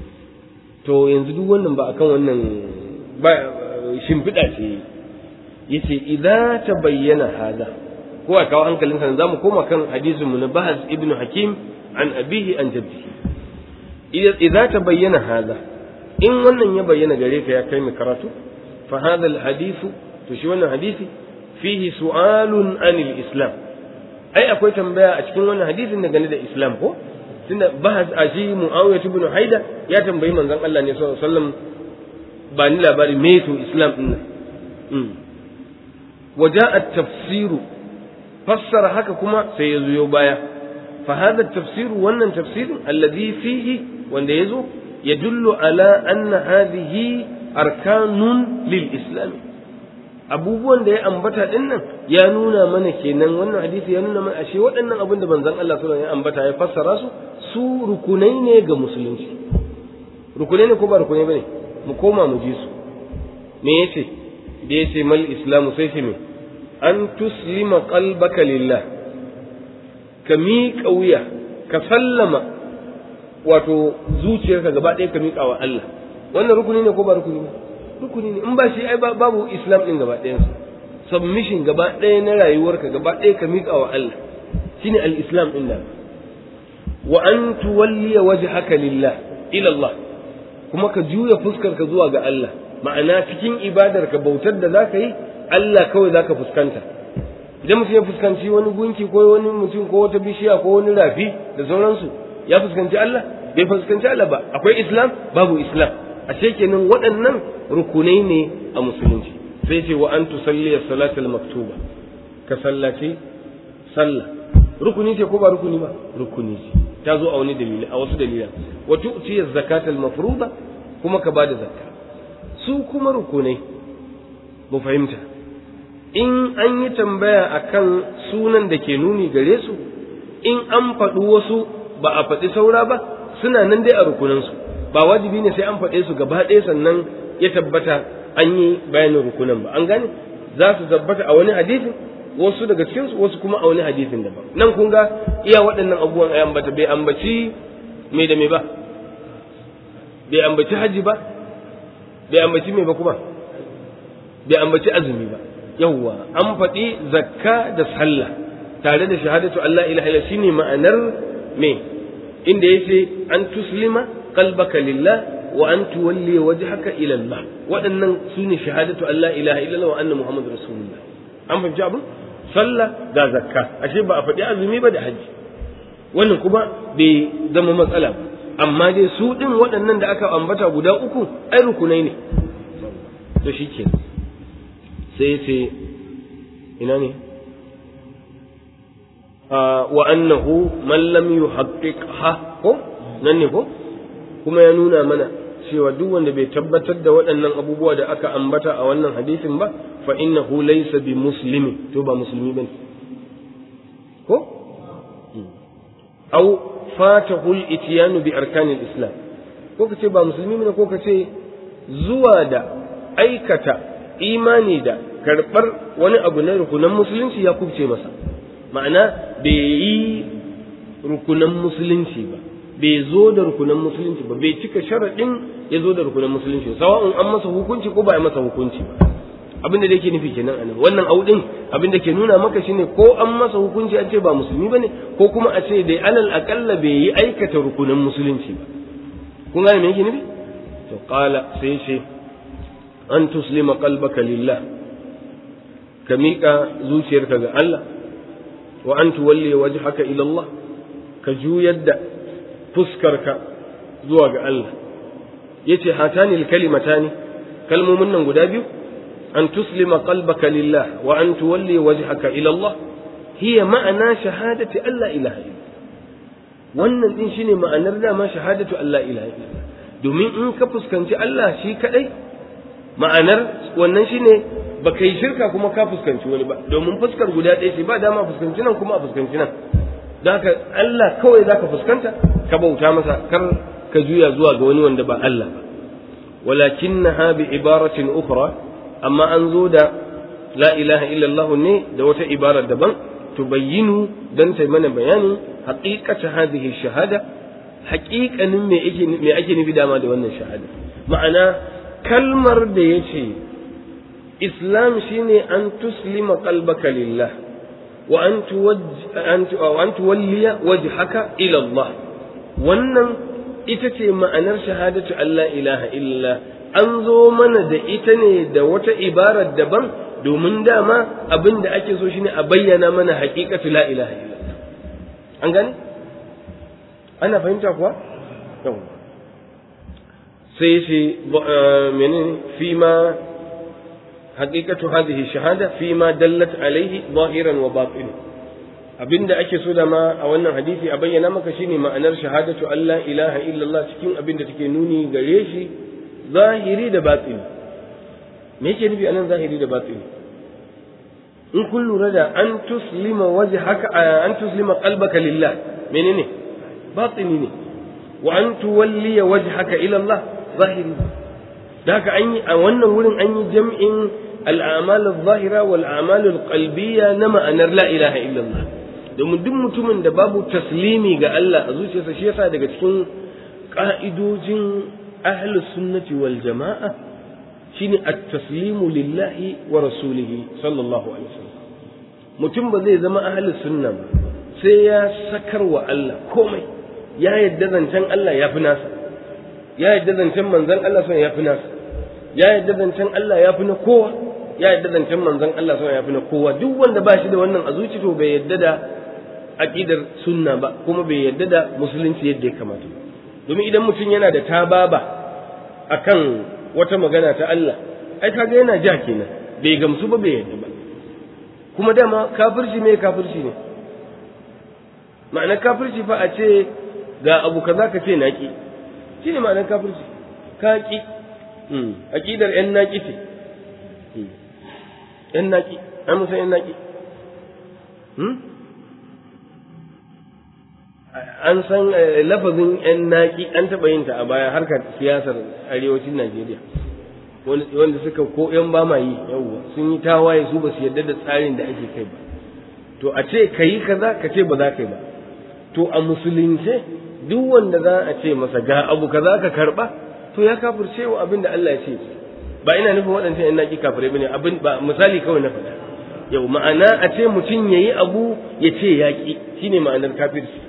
to yanzu duk wannan ba akan wannan ba shimfida ce yace idza tabayyana hada ko a kawo hankalin sa zamu koma kan hadisin mu na Bahz ibn Hakim an abihi an jaddihi idza tabayyana hada in wannan ya bayyana gare ka ya kai mu karatu fa hada al hadithu to shi wannan hadisi fihi su'alun anil islam ai akwai tambaya a cikin wannan hadisin dangane da islam ko tunda bahas aji muawiya ibn haida ya tambayi manzon Allah ne sallallahu alaihi wasallam ba ni labari me to islam din nan mm waja'a at-tafsir fassara haka kuma sai yazo yo baya fa hada at-tafsir wannan tafsirin alladhi fihi wanda yazo yadullu ala anna hadhihi arkanun lil islam abubuwan da ya ambata din nan ya nuna mana kenan wannan hadisi ya nuna mana ashe waɗannan abin da manzon Allah sallallahu alaihi wasallam ya ambata ya fassara su su rukunai ne ga musulunci rukunai ne ko ba rukunai bane mu koma mu ji su me yace da yace mal islamu sai ce me an tuslima qalbaka lillah ka miƙa wuya ka sallama wato zuciyarka gaba ɗaya ka miƙa wa Allah wannan rukuni ne ko ba rukuni ba rukuni ne in ba shi ai babu islam din gaba ɗayan submission gaba ɗaya na rayuwarka gaba ɗaya ka miƙa wa Allah shine al-islam din nan wa an tuwalli wajhaka lillah ila Allah kuma ka juya fuskar ka zuwa ga Allah ma'ana cikin ibadar ka bautar da zaka yi Allah kawai zaka fuskanta idan mutum ya fuskanci wani gunki ko wani mutum ko wata bishiya ko wani rafi da sauransu ya fuskanci Allah bai fuskanci Allah ba akwai islam babu islam ashe kenan waɗannan rukunai ne a musulunci sai ce wa an tusalli as-salatal maktuba ka sallaci sallah rukuni ce ko ba rukuni ba rukuni ce ta zo a wani dalili a wasu dalilan wa tu'ti az-zakata al-mafruḍa kuma ka bada zakka su kuma rukunai mu fahimta in an yi tambaya akan sunan da ke nuni gare su in an faɗi wasu ba a faɗi saura ba suna nan dai a rukunansu ba wajibi ne sai an faɗe su gaba ɗaya sannan ya tabbata an yi bayanin rukunan ba an gane za su tabbata a wani hadisin wasu daga cikinsu wasu kuma a wani hadisin daban nan kun ga iya waɗannan abubuwan ai ambata bai ambaci me da me ba bai ambaci haji ba bai ambaci me ba kuma bai ambaci azumi ba yawwa an faɗi zakka da sallah tare da shahadatu Allah ilaha illa shine ma'anar me inda yace an tuslima qalbaka lillah wa an tuwalli wajhaka ila Allah waɗannan sune shahadatu Allah ilaha illallah wa anna muhammadur rasulullah an fahimci abin sallah da zakka ashe ba a faɗi azumi ba da haji wannan kuma bai zama matsala ba amma dai su din waɗannan da aka ambata guda uku ai rukunai ne to shikenan sai yace ina ne wa annahu man lam yuhaqqiqha ko nan ne ko kuma ya nuna mana cewa duk wanda bai tabbatar da waɗannan abubuwa da aka ambata a wannan hadisin ba fa innahu laysa bi muslimin to ba musulmi bane ko aw fatahu al-ityan bi arkan al-islam ko kace ba musulmi ne ko kace zuwa da aikata imani da karbar wani abu na rukunan musulunci ya kubce masa ma'ana bai yi rukunan musulunci ba bai zo da rukunan musulunci ba bai cika sharaɗin ya zo da rukunan musulunci sawa'un an masa hukunci ko ba a masa hukunci ba abin da yake nufi kenan anan wannan audin abin da ke nuna maka shine ko an masa hukunci an ce ba musulmi bane ko kuma a ce dai alal aqalla bai yi aikata rukunin musulunci ba kun gane me yake nufi to qala sai ce an tuslima qalbaka lillah ka miƙa zuciyarka ga Allah wa an tuwalli wajhaka ila Allah ka juyar da fuskarka zuwa ga Allah yace hatani kalimatani kalmomin nan guda biyu an tuslima qalbaka lillah wa an tuwalli wajhaka ila Allah hiya ma'ana shahadati alla ilaha illa wannan din shine ma'anar da ma shahadatu alla ilaha illa domin in ka fuskanci Allah shi kadai ma'anar wannan shine baka yi shirka kuma ka fuskanci wani ba domin fuskar guda ɗaya ce ba dama fuskanci nan kuma a fuskanci nan don haka Allah kawai zaka fuskanta ka bauta masa kar ka juya zuwa ga wani wanda ba Allah ba walakinnaha bi ibaratin ukhra amma an zo da la ilaha illallah ne da wata ibara daban tubayyinu dan ta mana bayani haqiqata hadhihi shahada haqiqanin me ake me ake nufi dama da wannan shahada ma'ana kalmar da yace islam shine an tuslima qalbaka lillah wa an tuwajj an tuwalliya wajhaka ila Allah wannan ita ce ma'anar shahadatu Allah ilaha illa an zo mana da ita ne da wata ibarar daban domin dama abin da ake so shine a bayyana mana haqiqatu la ilaha illa an gane ana fahimta kuwa yau sai shi menene fi ma haqiqatu hadhihi shahada fi ma dallat alaihi zahiran wa batin abinda ake so da ma a wannan hadisi a bayyana maka shine ma'anar shahadatu Allah ilaha illallah cikin abinda take nuni gare shi zahiri da batini me yake nufi anan zahiri da batini in kun lura da an tuslima wajhaka an tuslima qalbaka lillah menene batini ne wa an tuwalliya wajhaka ila Allah zahiri da haka an yi a wannan wurin an yi jam'in al'amal adh-dhahira wal a'mal al-qalbiyya na ma'anar la ilaha illallah domin duk mutumin da babu taslimi ga Allah a zuciyarsa shi yasa daga cikin ka'idojin ahlus sunnati wal jama'a shine at-taslimu lillahi wa rasulihi sallallahu alaihi wasallam mutum ba zai zama ahlus sunna ba sai ya sakar wa Allah komai ya yadda zancen Allah ya fi nasa ya yadda zancen manzon Allah sai ya fi nasa ya yadda zancen Allah ya fi na kowa ya yadda zancen manzon Allah sai ya fi na kowa duk wanda ba shi da wannan a zuci to bai yadda da aqidar sunna ba kuma bai yadda da musulunci yadda ya kamata domin idan mutum yana da tababa akan wata magana ta Allah ai kaga yana ja kenan bai gamsu ba bai yadda ba kuma dama kafirci ne kafirci ne ma'ana kafirci fa a ce ga abu kaza ka ce naki shine ma'anar kafirci ka ki hmm aqidar yan naki ce yan naki an musan yan naki hmm an san lafazin yan naki an taɓa yin ta a baya harkar siyasar arewacin Najeriya wanda suka ko yan ba ma yi yawwa sun yi tawaye su ba su yarda da tsarin da ake kai ba to a ce kayi kaza ka ce ba za ka yi ba to a musulunce duk wanda za a ce masa ga abu kaza ka karba to ya kafirce wa abin da Allah ya ce ba ina nufin waɗancan yan naki kafirai bane abin ba misali kawai na faɗa yau ma'ana a ce mutum yayi abu ya ce yaƙi shine ma'anar kafirci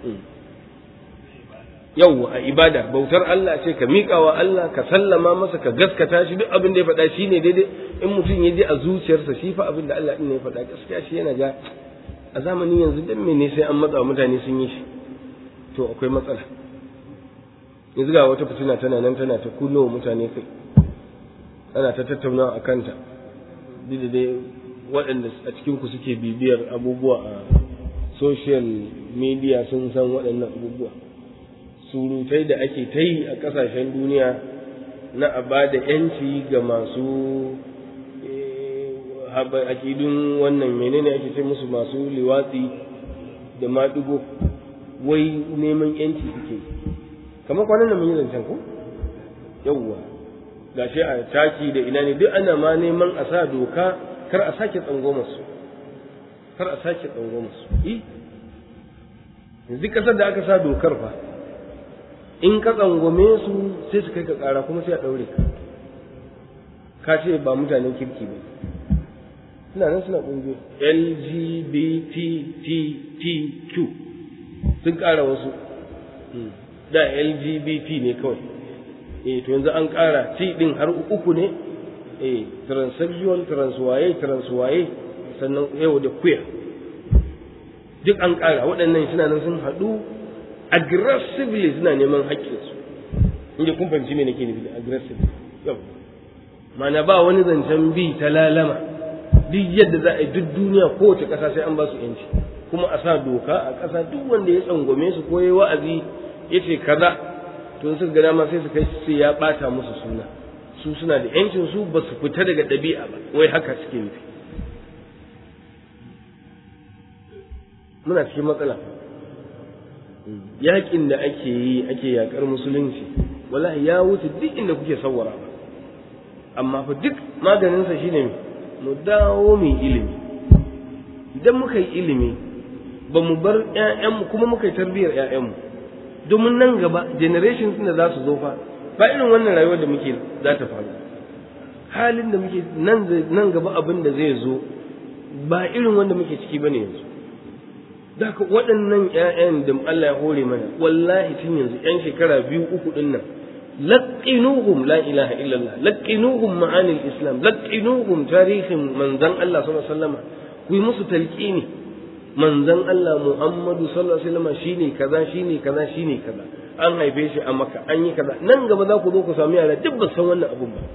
yau a ibada bautar Allah ce ka miƙawa Allah ka sallama masa ka gaskata shi duk abin da ya faɗa shine daidai in mutum ya ji a zuciyarsa shi fa abin da Allah din ya faɗa gaskiya shi yana ga a zamanin yanzu dan mene sai an matsa mutane sun yi shi to akwai matsala yanzu ga wata fitina tana nan tana ta kullo mutane kai ana ta tattaunawa a kanta duk da dai waɗanda a cikin ku suke bibiyar abubuwa a social media sun san waɗannan abubuwa surutai da ake ta yi a ƙasashen duniya na a ba da ‘yanci ga masu akidun wannan menene ake ce musu masu liwatsi da maɗigo wai neman ‘yanci suke kamar kwanan da mun yi zancen ku yauwa ga shi a taki da ina ne duk ana ma neman a sa doka kar a sake tsangoma su kar a sake tsangoma su yanzu ƙasar da aka sa dokar fa in ka tsangwame su sai su kai ka ƙara kuma sai a ɗaure ka ka ce ba mutanen kirki ba. Suna nan suna ƙungiyoyi L G B T T T Q sun ƙara wasu, da L G B T ne kawai, eh to yanzu an ƙara T ɗin har uku ne, eh transsexual, transwaye, transwaye, sannan yau da queer duk an ƙara. Waɗannan suna nan sun haɗu aggressively suna neman haƙƙinsu. Inda kun fahimci me nake nufi da aggressively, yau mana ba wani zancen bi ta lalama, duk yadda za a yi duk duniya kowace ƙasa sai an ba su yanci, kuma a sa doka a ƙasa duk wanda ya tsangwame su ko ya wa'azi ya ce kaza to su ga dama sai su kai su ya ɓata musu suna, su suna da yancin su ba su fita daga ɗabi'a ba, wai haka suke nufi. Muna cikin matsala. Yaƙin da ake yi ake yaƙar musulunci wallahi ya wuce duk inda kuke sawwara, amma fa duk maganinsa shine mu dawo mu ilimi. Idan muka yi ilimi ba mu bar ƴaƴanmu kuma muka yi tarbiyyar ƴaƴanmu, domin nan gaba generations da za su zo fa ba irin wannan rayuwar da muke za ta faru. Halin da muke nan nan gaba abin da zai zo ba irin wanda muke ciki bane yanzu. Da ka waɗannan ƴaƴan da Allah ya hore mana wallahi tun yanzu ƴan shekara biyu uku din nan laqinuhum la ilaha illallah, laqinuhum ma'anil islam, laqinuhum tarihin manzon Allah sallallahu alaihi wasallam, ku yi musu talqini manzon Allah Muhammadu sallallahu alaihi wasallam shine kaza shine kaza shine kaza, an haife shi a Makka an yi kaza. Nan gaba za ku zo ku samu yara duk ba san wannan abun ba,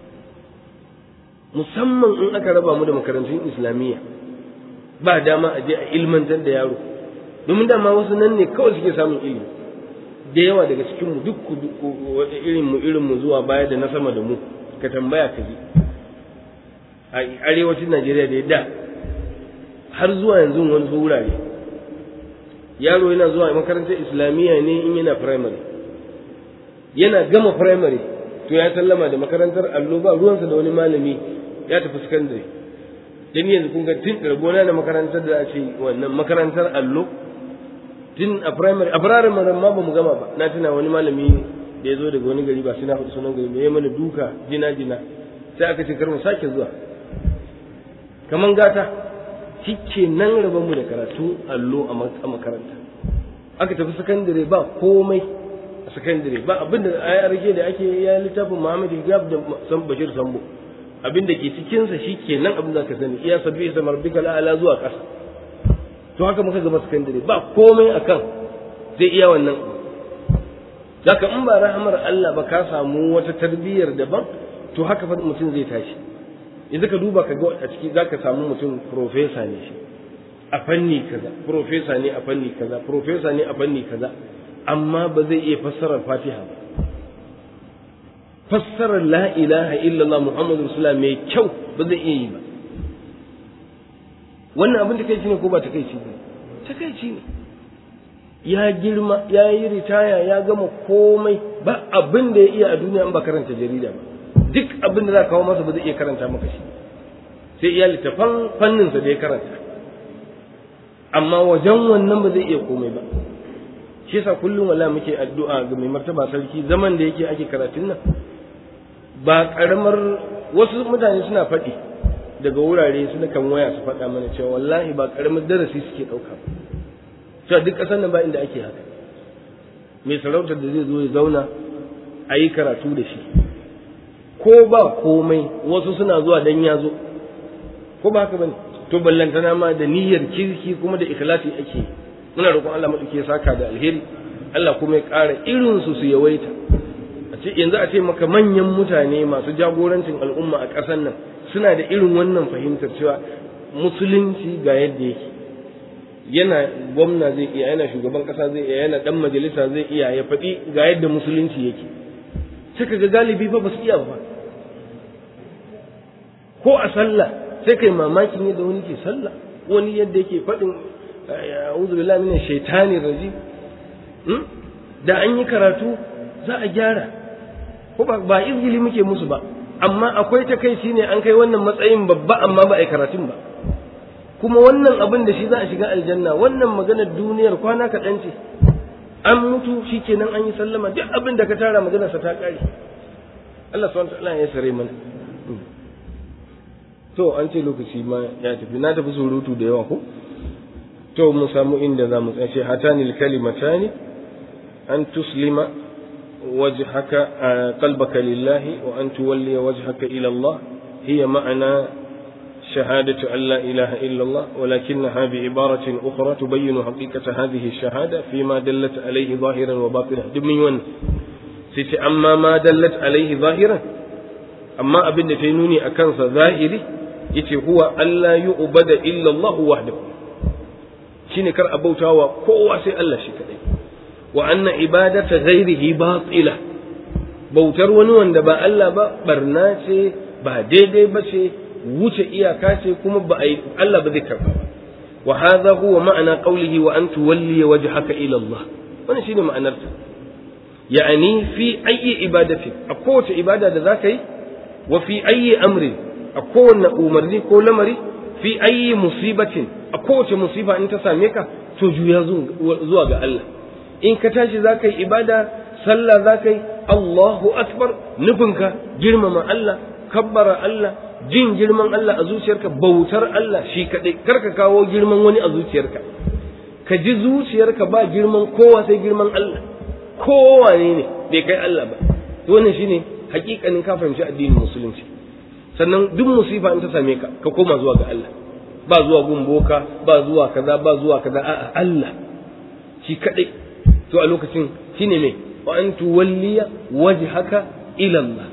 musamman in aka raba mu da makarantun islamiyya ba dama a je a ilmantar da yaro, domin dama wasu nan ne kawai suke samun ilimi. Da yawa daga cikin mu duk irin mu irin mu zuwa baya da na sama da mu, ka tambaya ka ji a arewacin Najeriya da yadda har zuwa yanzu wani wurare yaro yana zuwa makarantar islamiyya ne in yana primary, yana gama primary to ya sallama da makarantar allo, ba ruwansa da wani malami, ya tafi secondary. Dan yanzu kun ga tun rabona da makarantar da a ce wannan makarantar allo tun a primary a primary ma ba mu gama ba. Na tuna wani malami da ya zo daga wani gari, ba sai na faɗi sunan gari, ya mana duka jina jina, sai aka ce kar mu sake zuwa, kaman gata shike nan raban mu da karatu allo a makaranta. Aka tafi secondary ba komai a secondary, ba abinda a rage da ake ya littafin Muhammad Hijab da Sam Bashir Sambo, abin da ke cikinsa shi ke nan abin da ka sani, iya sabbi isa marbika la'ala zuwa ƙasa. To haka muka gama sakandare ba komai akan sai iya wannan. Zaka in ba rahamar Allah ba ka samu wata tarbiyyar daban, to haka fa mutum zai tashi. Idan ka duba ka ga a ciki zaka samu mutum professor ne shi a fanni kaza, professor ne a fanni kaza, professor ne a fanni kaza, amma ba zai iya fassara Fatiha ba. Fassarar la ilaha illallah Muhammadu Rasulullah mai kyau ba zai iya yi ba. Wannan abin da kai ne ko ba ta kai ci ne? Ta kai ci ne. Ya girma, ya yi ritaya, ya gama komai, ba abin da ya iya a duniya in ba karanta jarida ba. Duk abin da za ka kawo masa ba zai iya karanta maka shi. Sai iya littafan fanninsa da ya karanta. Amma wajen wannan ba zai iya komai ba. Shi yasa kullum wala muke addu'a ga mai martaba sarki zaman da yake ake karatun nan. Ba karamar wasu mutane suna faɗi daga wurare suna kan waya su faɗa mana cewa wallahi ba karamar darasi suke ɗauka ba. Cewa duk ƙasar nan ba inda ake haka. Mai sarautar da zai zo ya zauna a yi karatu da shi. Ko ba komai wasu suna zuwa dan ya zo. Ko ba haka bane? To ballantana ma da niyyar kirki kuma da ikhlasi ake yi. Muna roƙon Allah maɗauki ya saka da alheri, Allah kuma ya ƙara irinsu su yawaita. A ce yanzu a ce maka manyan mutane masu jagorancin al'umma a ƙasar nan suna da irin wannan fahimtar cewa musulunci ga yadda yake. Yana gwamna zai iya, yana shugaban ƙasa zai iya, yana ɗan majalisa zai iya ya faɗi ga yadda musulunci yake. Sai ka ga galibi fa ba su iya ba. Ko a sallah sai kai mamakin yadda wani ke sallah, wani yadda yake faɗin a'udhu billahi minash shaitani rajim. Da an yi karatu za a gyara, ko ba ba izgili muke musu ba, amma akwai takeici ne an kai wannan matsayin babba amma ba a yi karatun ba. Kuma wannan abin da shi za a shiga aljanna, wannan maganar duniyar kwana kaɗan ce, an mutu shikenan an yi sallama, duk abin da ka tara maganar sa ta ƙare. Allah subhanahu wa ta'ala ya sare mana. to an ce lokaci ma ya tafi na tafi surutu da yawa ko to mu samu inda za mu tsaye hatanil kalimatani an tuslima wajhaka qalbaka lillahi wa an tuwalli wajhaka ila Allah hiya ma'ana شهادة أن لا إله إلا الله ولكنها بعبارة أخرى تبين حقيقة هذه الشهادة فيما دلت عليه ظاهرا وباطنا دميون سيتي أما ما دلت عليه ظاهرا أما أبن تينوني أكنس ظاهري يتي هو أن لا يؤبد إلا الله وحده شيني كر أبوتا وقوة سي الله شكري وأن عبادة غيره باطلة بوتر ونوان دبا الله با برناتي با ديدي بسي wuce iyaka ce kuma ba a Allah ba zai karba ba wa hadha huwa ma'ana qawlihi wa an tuwalli wajhaka ila Allah wannan shine ma'anar ta yani fi ayi ibadati a kowace ibada da zaka yi wa fi ayi amri a kowanne umarni ko lamari fi ayi musibatin a kowace musiba in ta same ka to juya zuwa ga Allah in ka tashi zaka yi ibada sallah zaka yi Allahu akbar nufinka girmama Allah kabbara Allah jin girman Allah a zuciyarka bautar Allah shi kadai karka kawo girman wani a zuciyarka ka ji zuciyarka ba girman kowa sai girman Allah kowa ne ne bai kai Allah ba to wannan shine hakikanin ka fahimci addinin musulunci sannan duk musifa in ta same ka ka koma zuwa ga Allah ba zuwa gumboka ba zuwa kaza ba zuwa kaza a'a Allah shi kadai to a lokacin shine ne wa an tuwalliya wajhaka ila Allah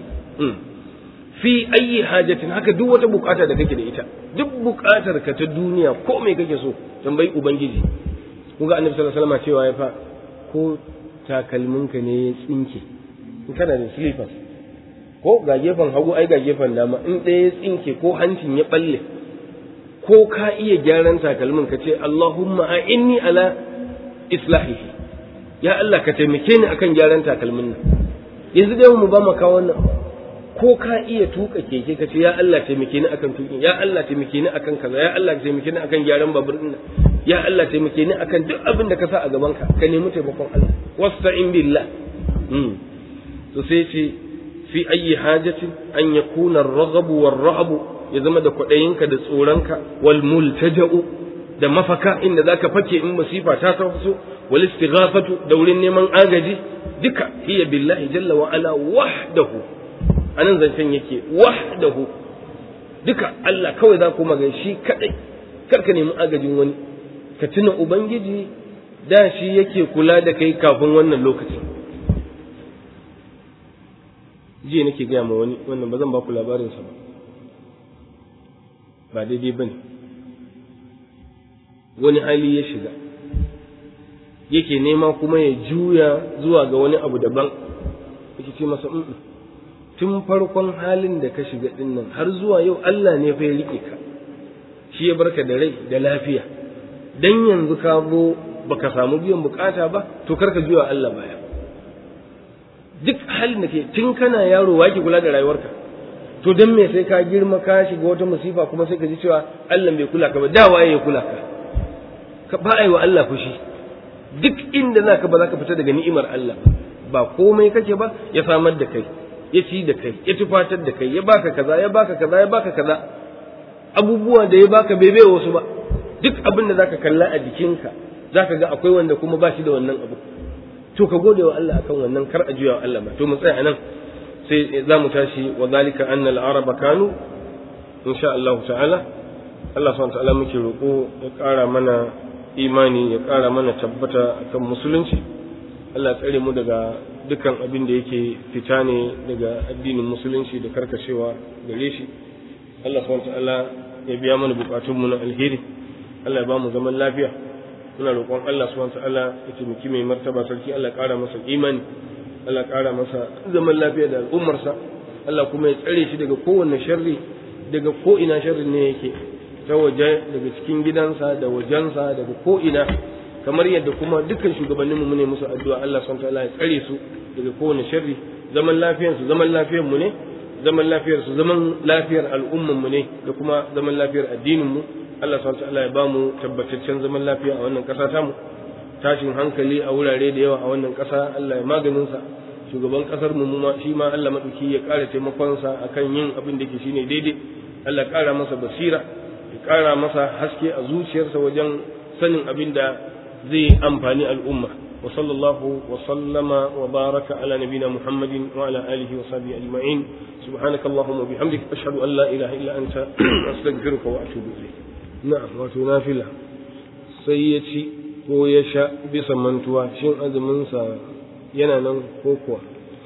fi ayi hajatin haka duk wata bukata da kake da ita duk bukatar ka ta duniya ko me kake so tambayi ubangiji kun ga annabi sallallahu alaihi wasallam cewa ya fa ko takalminka ne ya tsinke in kana da slippers ko ga gefen hagu ai ga gefen dama in ɗaya ya tsinke ko hancin ya balle ko ka iya gyaran takalmin ka ce Allahumma a'inni ala islahihi ya Allah ka taimake ni akan gyaran takalmin nan yanzu dai mu ba mu kawo wannan ko ka iya tuka keke ka ce ya Allah taimake ni akan tuki ya Allah taimake ni akan kaza ya Allah taimake ni akan gyaran babur din ya Allah taimake ni akan duk abin da ka sa a gaban ka ka nemi taimakon Allah wasta'in billah hmm to sai ce fi ayi hajatin an yakuna ar-raghab war-rahab ya zama da kwadayinka da tsoronka wal multaja'u da mafaka inda zaka fake in masifa ta taso wal istighafatu da wurin neman agaji duka hiya billahi jalla wa ala wahdahu anan zancen yake wahdahu duka Allah kawai za ku magan shi kadai karka nemi agajin wani ka tuna ubangiji da shi yake kula da kai kafin wannan lokaci jiya nake gaya ma wani wannan ba zan ba ku labarinsa ba ba daidai ba ne wani hali ya shiga yake nema kuma ya juya zuwa ga wani abu daban yake ce masa tun farkon halin da ka shiga din nan har zuwa yau Allah ne fa ya rike ka shi ya barka da rai da lafiya dan yanzu ka zo baka samu biyan bukata ba to karka juya Allah baya duk halin da ke tun kana yaro wake kula da rayuwarka to dan me sai ka girma ka shiga wata musifa kuma sai ka ji cewa Allah bai kula ka ba da waye ya kula ka ka ba ai wa Allah fushi duk inda zaka ba zaka fita daga ni'imar Allah ba komai kake ba ya samar da kai ya ci da kai ya tufatar da kai ya baka kaza ya baka kaza ya baka kaza abubuwa da ya baka bai bai wasu ba duk abin da zaka kalla a jikinka zaka ga akwai wanda kuma ba shi da wannan abu to ka gode wa Allah akan wannan kar a juya wa Allah ba to mu tsaya anan sai za mu tashi wa zalika anna al-araba kanu insha Allah ta'ala Allah subhanahu wa ta'ala muke roƙo ya ƙara mana imani ya ƙara mana tabbata akan musulunci Allah tsare mu daga dukkan abin da yake fita ne daga addinin musulunci da karkashewa gare shi Allah subhanahu wa ta'ala ya biya mana bukatun mu na alheri Allah ya ba mu zaman lafiya muna roƙon Allah subhanahu wa ta'ala ya taimaki mai martaba sarki Allah ya ƙara masa imani Allah ƙara masa zaman lafiya da al'ummarsa Allah kuma ya tsare shi daga kowanne sharri daga ko ina sharri ne yake ta waje daga cikin gidansa da wajensa daga ko ina kamar yadda kuma dukkan shugabanninmu mu ne musu addu'a Allah subhanahu wa ta'ala ya tsare su daga kowanne sharri zaman lafiyar su zaman lafiyar mu ne zaman lafiyar su zaman lafiyar al'umman mu ne da kuma zaman lafiyar addinin mu Allah subhanahu wa ta'ala ya ba mu tabbataccen zaman lafiya a wannan ƙasa tamu tashin hankali a wurare da yawa a wannan ƙasa Allah ya maganin sa shugaban ƙasar mu shi ma Allah madauki ya ƙara taimakon sa akan yin abin da yake shine daidai Allah ƙara masa basira ya ƙara masa haske a zuciyarsa wajen sanin abin da zai amfani al'umma wa sallallahu wa sallama wa baraka ala nabina muhammadin wa ala alihi wa sahbihi ajma'in subhanaka allahumma bihamdika ashhadu an la ilaha illa anta astaghfiruka wa atubu ilayk na'am wato nafila sai ya ci ko ya sha bisa mantuwa shin azumin sa yana nan ko kuwa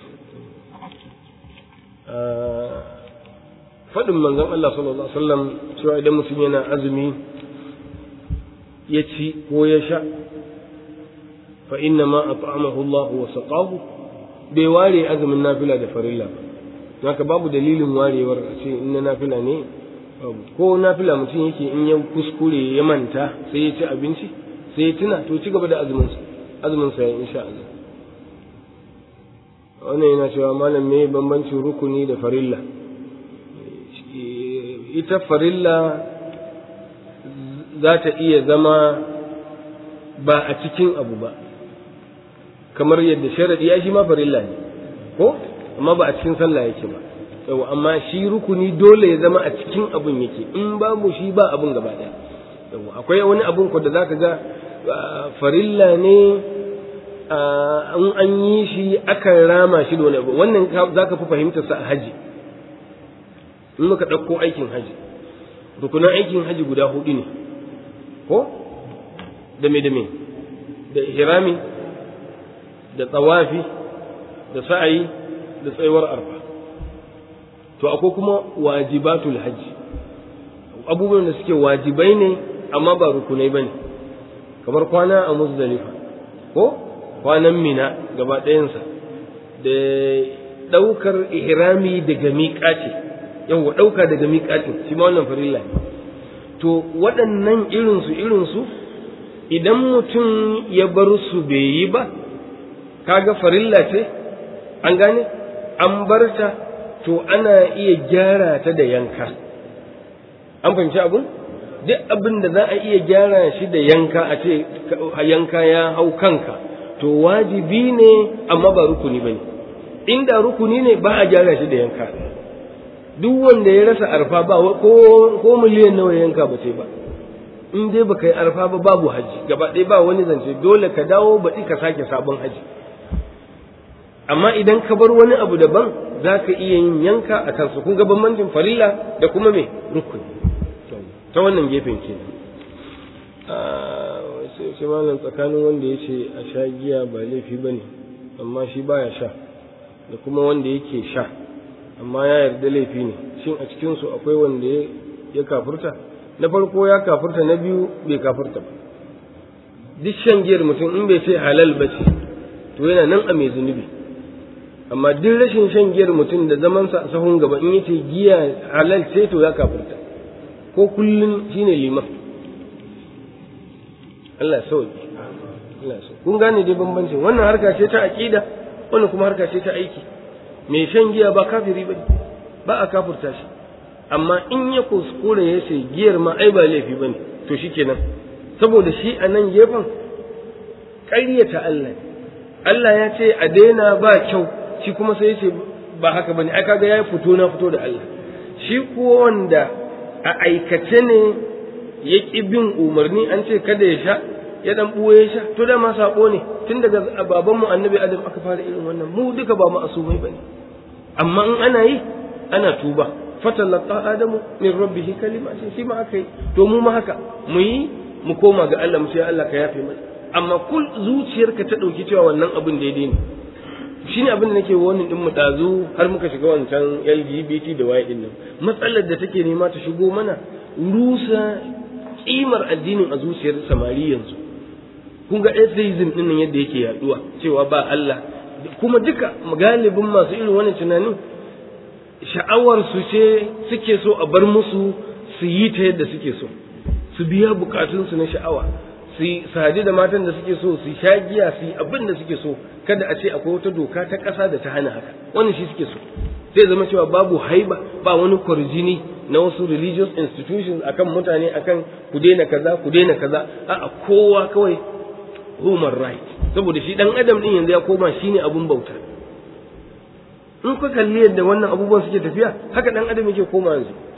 faɗin manzon Allah sallallahu alaihi wasallam cewa idan mutum yana azumi ya ci ko ya sha fa inna ma at'amahu Allah wa saqahu bai ware azumin nafila da farilla ba haka babu dalilin warewar a ce in na nafila ne ko nafila mutum yake in ya kuskure ya manta sai ya ci abinci sai ya tuna to ci gaba da azumin sa azumin sa insha Allah wannan yana cewa malam me bambancin rukuni da farilla ita farilla za ta iya zama ba a cikin abu ba kamar yadda sharadi ya shi ma farilla ne ko amma ba a cikin sallah yake ba yau amma shi rukuni dole ya zama a cikin abun yake in babu shi ba abun gaba daya yau akwai wani abun ko da zaka ga farilla ne in an yi shi akan rama shi da wani abu wannan zaka fi fahimtar sa a haji in muka ɗauko aikin haji rukunan aikin haji guda hudu ne ko da me da me da ihrami da tsawafi da sa'ayi da tsayuwar arfa to akwai kuma wajibatul haji abubuwan da suke wajibai ne amma ba rukunai bane kamar kwana a muzdalifa ko kwanan mina gaba ɗayansa da ɗaukar ihrami daga miƙati yawa ɗauka daga miƙatin shi ma wannan farilla ne to waɗannan irinsu irinsu idan mutum ya bar su bai yi ba kaga farilla ce an gane an bar ta to ana iya gyara ta da yanka an fahimci abun duk abin da za a iya gyara shi da yanka a ce yanka ya hau kanka to wajibi ne amma ba rukuni bane inda rukuni ne ba a gyara shi da yanka duk wanda ya rasa arfa ba ko ko miliyan nawa yanka ba ce ba in dai baka yi arfa ba babu haji gaba ɗaya ba wani zance dole ka dawo baɗi ka sake sabon haji amma idan ka bar wani abu daban za ka iya yin yanka a kansu kun ga bambancin farilla da kuma me rukuni ta wannan gefen kenan sai malam tsakanin wanda ya ce a sha giya ba laifi ba ne amma shi baya sha da kuma wanda yake sha amma ya yarda laifi ne shin a cikinsu akwai wanda ya kafurta na farko ya kafurta na biyu bai kafurta ba duk shan giyar mutum in bai ce halal ba ce to yana nan a mai zunubi amma duk rashin shan giyar mutum da zamansa a sahun gaba in yace giya halal ce to ya kafurta ko kullun shine liman Allah sauki Allah sauki kun gane dai bambancin wannan harka ce ta aqida wannan kuma harka ce ta aiki mai shan giya ba kafiri ba ba a kafurta shi amma in ya kuskure ya ce giyar ma ai ba laifi bane to shikenan saboda shi a nan gefen ƙaryata Allah Allah ya ce a daina ba kyau shi kuma sai ya ce ba haka bane ai kaga yayi fito na fito da Allah shi kuwa wanda a aikace ne ya ƙi bin umarni an ce kada ya sha ya dan buye sha to da ma sabo ne tun daga babanmu annabi adam aka fara irin wannan mu duka ba mu asumai bane amma in ana yi ana tuba fatalaqa adamu min rabbihi kalimatin shi ma aka yi to mu ma haka mu yi mu koma ga Allah mu ce Allah ka yafe mana amma kul zuciyarka ta dauki cewa wannan abin daidai ne shine abin da nake wani din mu dazu har muka shiga wancan L G B T da waye din nan matsalar da take nema ta shigo mana rusa kimar addinin a zuciyar samari yanzu kun ga atheism din nan yadda yake yaduwa cewa ba Allah kuma duka galibin masu irin wannan tunanin sha'awar su ce suke so a bar musu su yi ta yadda suke so su biya bukatun su na sha'awa su sadi da matan da suke so su sha giya su abin da suke so kada a ce akwai wata doka ta ƙasa da ta hana haka wannan shi suke so zai zama cewa babu haiba ba wani kwarjini na wasu religious institutions akan mutane akan ku daina kaza ku daina kaza a'a kowa kawai human right saboda shi dan adam din yanzu ya koma shine abun bauta in ka kalli yadda wannan abubuwan suke tafiya haka dan adam yake koma yanzu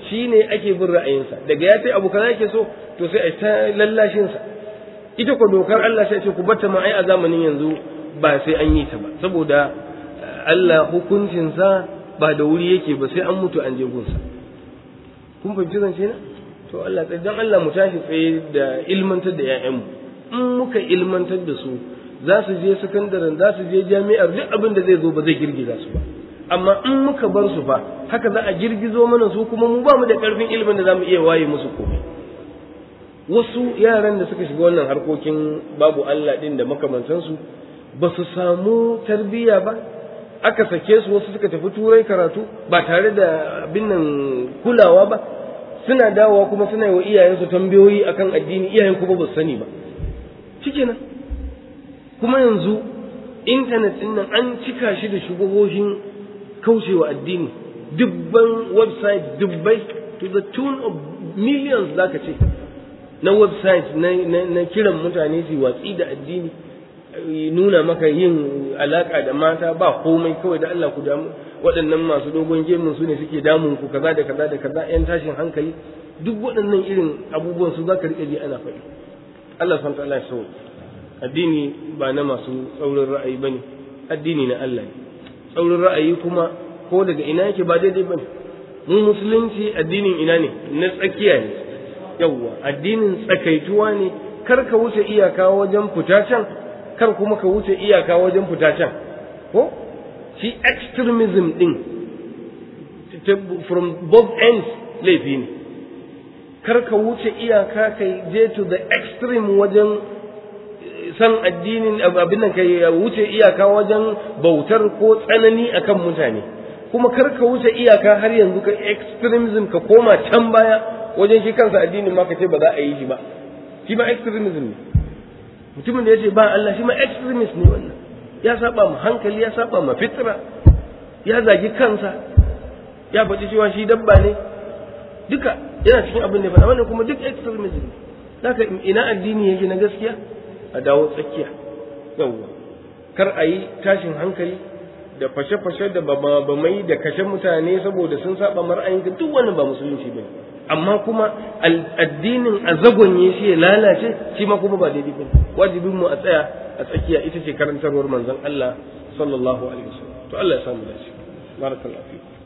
shi ne ake bin ra'ayinsa daga ya ce abu kaza yake so to sai a ta lallashinsa. Ita ko dokar Allah sai ce ku bata ma ai a zamanin yanzu ba sai an yi ta ba, saboda Allah hukuncinsa ba da wuri yake ba sai an mutu an je gunsa. Kun fahimci zance na? To Allah tsaye dan Allah mu tashi tsaye da ilmantar da 'ya'yanmu. In muka ilmantar da su za su je sakandaren, za su je jami'ar, duk abin da zai zo ba zai girgiza su ba. Amma in muka bar su fa haka za a girgizo mana su, kuma mu ba mu da karfin ilimin da za mu iya waye musu komai. Wasu yaran da suka shiga wannan harkokin babu Allah din da makamantansu ba su samu tarbiyya ba, aka sake su, wasu suka tafi turai karatu ba tare da abin nan kulawa ba, suna dawowa kuma suna yi wa iyayensu tambayoyi akan addini, iyayen kuma ba su sani ba. Shikenan. Kuma yanzu intanet din nan an cika shi da shubuhohin kaucewa addini, dubban website dubbai to the tune of millions zaka ce na website na, na, na kiran mutane su watsi da addini, nuna maka yin alaka da mata ba komai, kawai da Allah ku damu, waɗannan masu dogon gemun su ne suke damun ku, kaza da kaza da kaza, yan tashin hankali, duk waɗannan irin abubuwan su zaka rike ji ana faɗi. Allah subhanahu wa ta'ala ya so addini ba na masu tsaurin ra'ayi bane, addini na Allah ne. Tsaurin ra'ayi kuma ko daga ina yake ba daidai bane. Mu musulunci addinin ina ne? Na tsakiya ne. Yawwa, addinin tsakaituwa ne, kar ka wuce iyaka wajen fita can, kar kuma ka wuce iyaka wajen fita can. Ko shi extremism din from both ends laifi ne. Kar ka wuce iyaka kai je to the extreme wajen san addinin abin nan, kai wuce iyaka wajen bautar ko tsanani akan mutane, kuma kar ka wuce iyaka har yanzu ka extremism ka koma can baya wajen shi kansa addinin ma ka ce ba za a yi shi ba, shi ma extremism ne. Mutumin da ya ce ba Allah shi ma extremist ne, wannan ya saba ma hankali, ya saba ma fitra, ya zagi kansa, ya faɗi cewa shi dabba ne, duka yana cikin abin da ya faɗa, wannan kuma duk extremism ne. Haka ina addini yake na gaskiya? A dawo tsakiya. Yawwa, kar a yi tashin hankali da fashe-fashe da bamai da kashe mutane saboda sun saba mar'ayinka, duk wannan ba musulunci bane. Amma kuma addinin a zagonye shi ya lalace, shi ma kuma ba daidai bane. Wajibin mu a tsaya a tsakiya, ita ce karantarwar manzon Allah sallallahu alaihi wasallam. To Allah ya samu dace. Barakallahu fiik.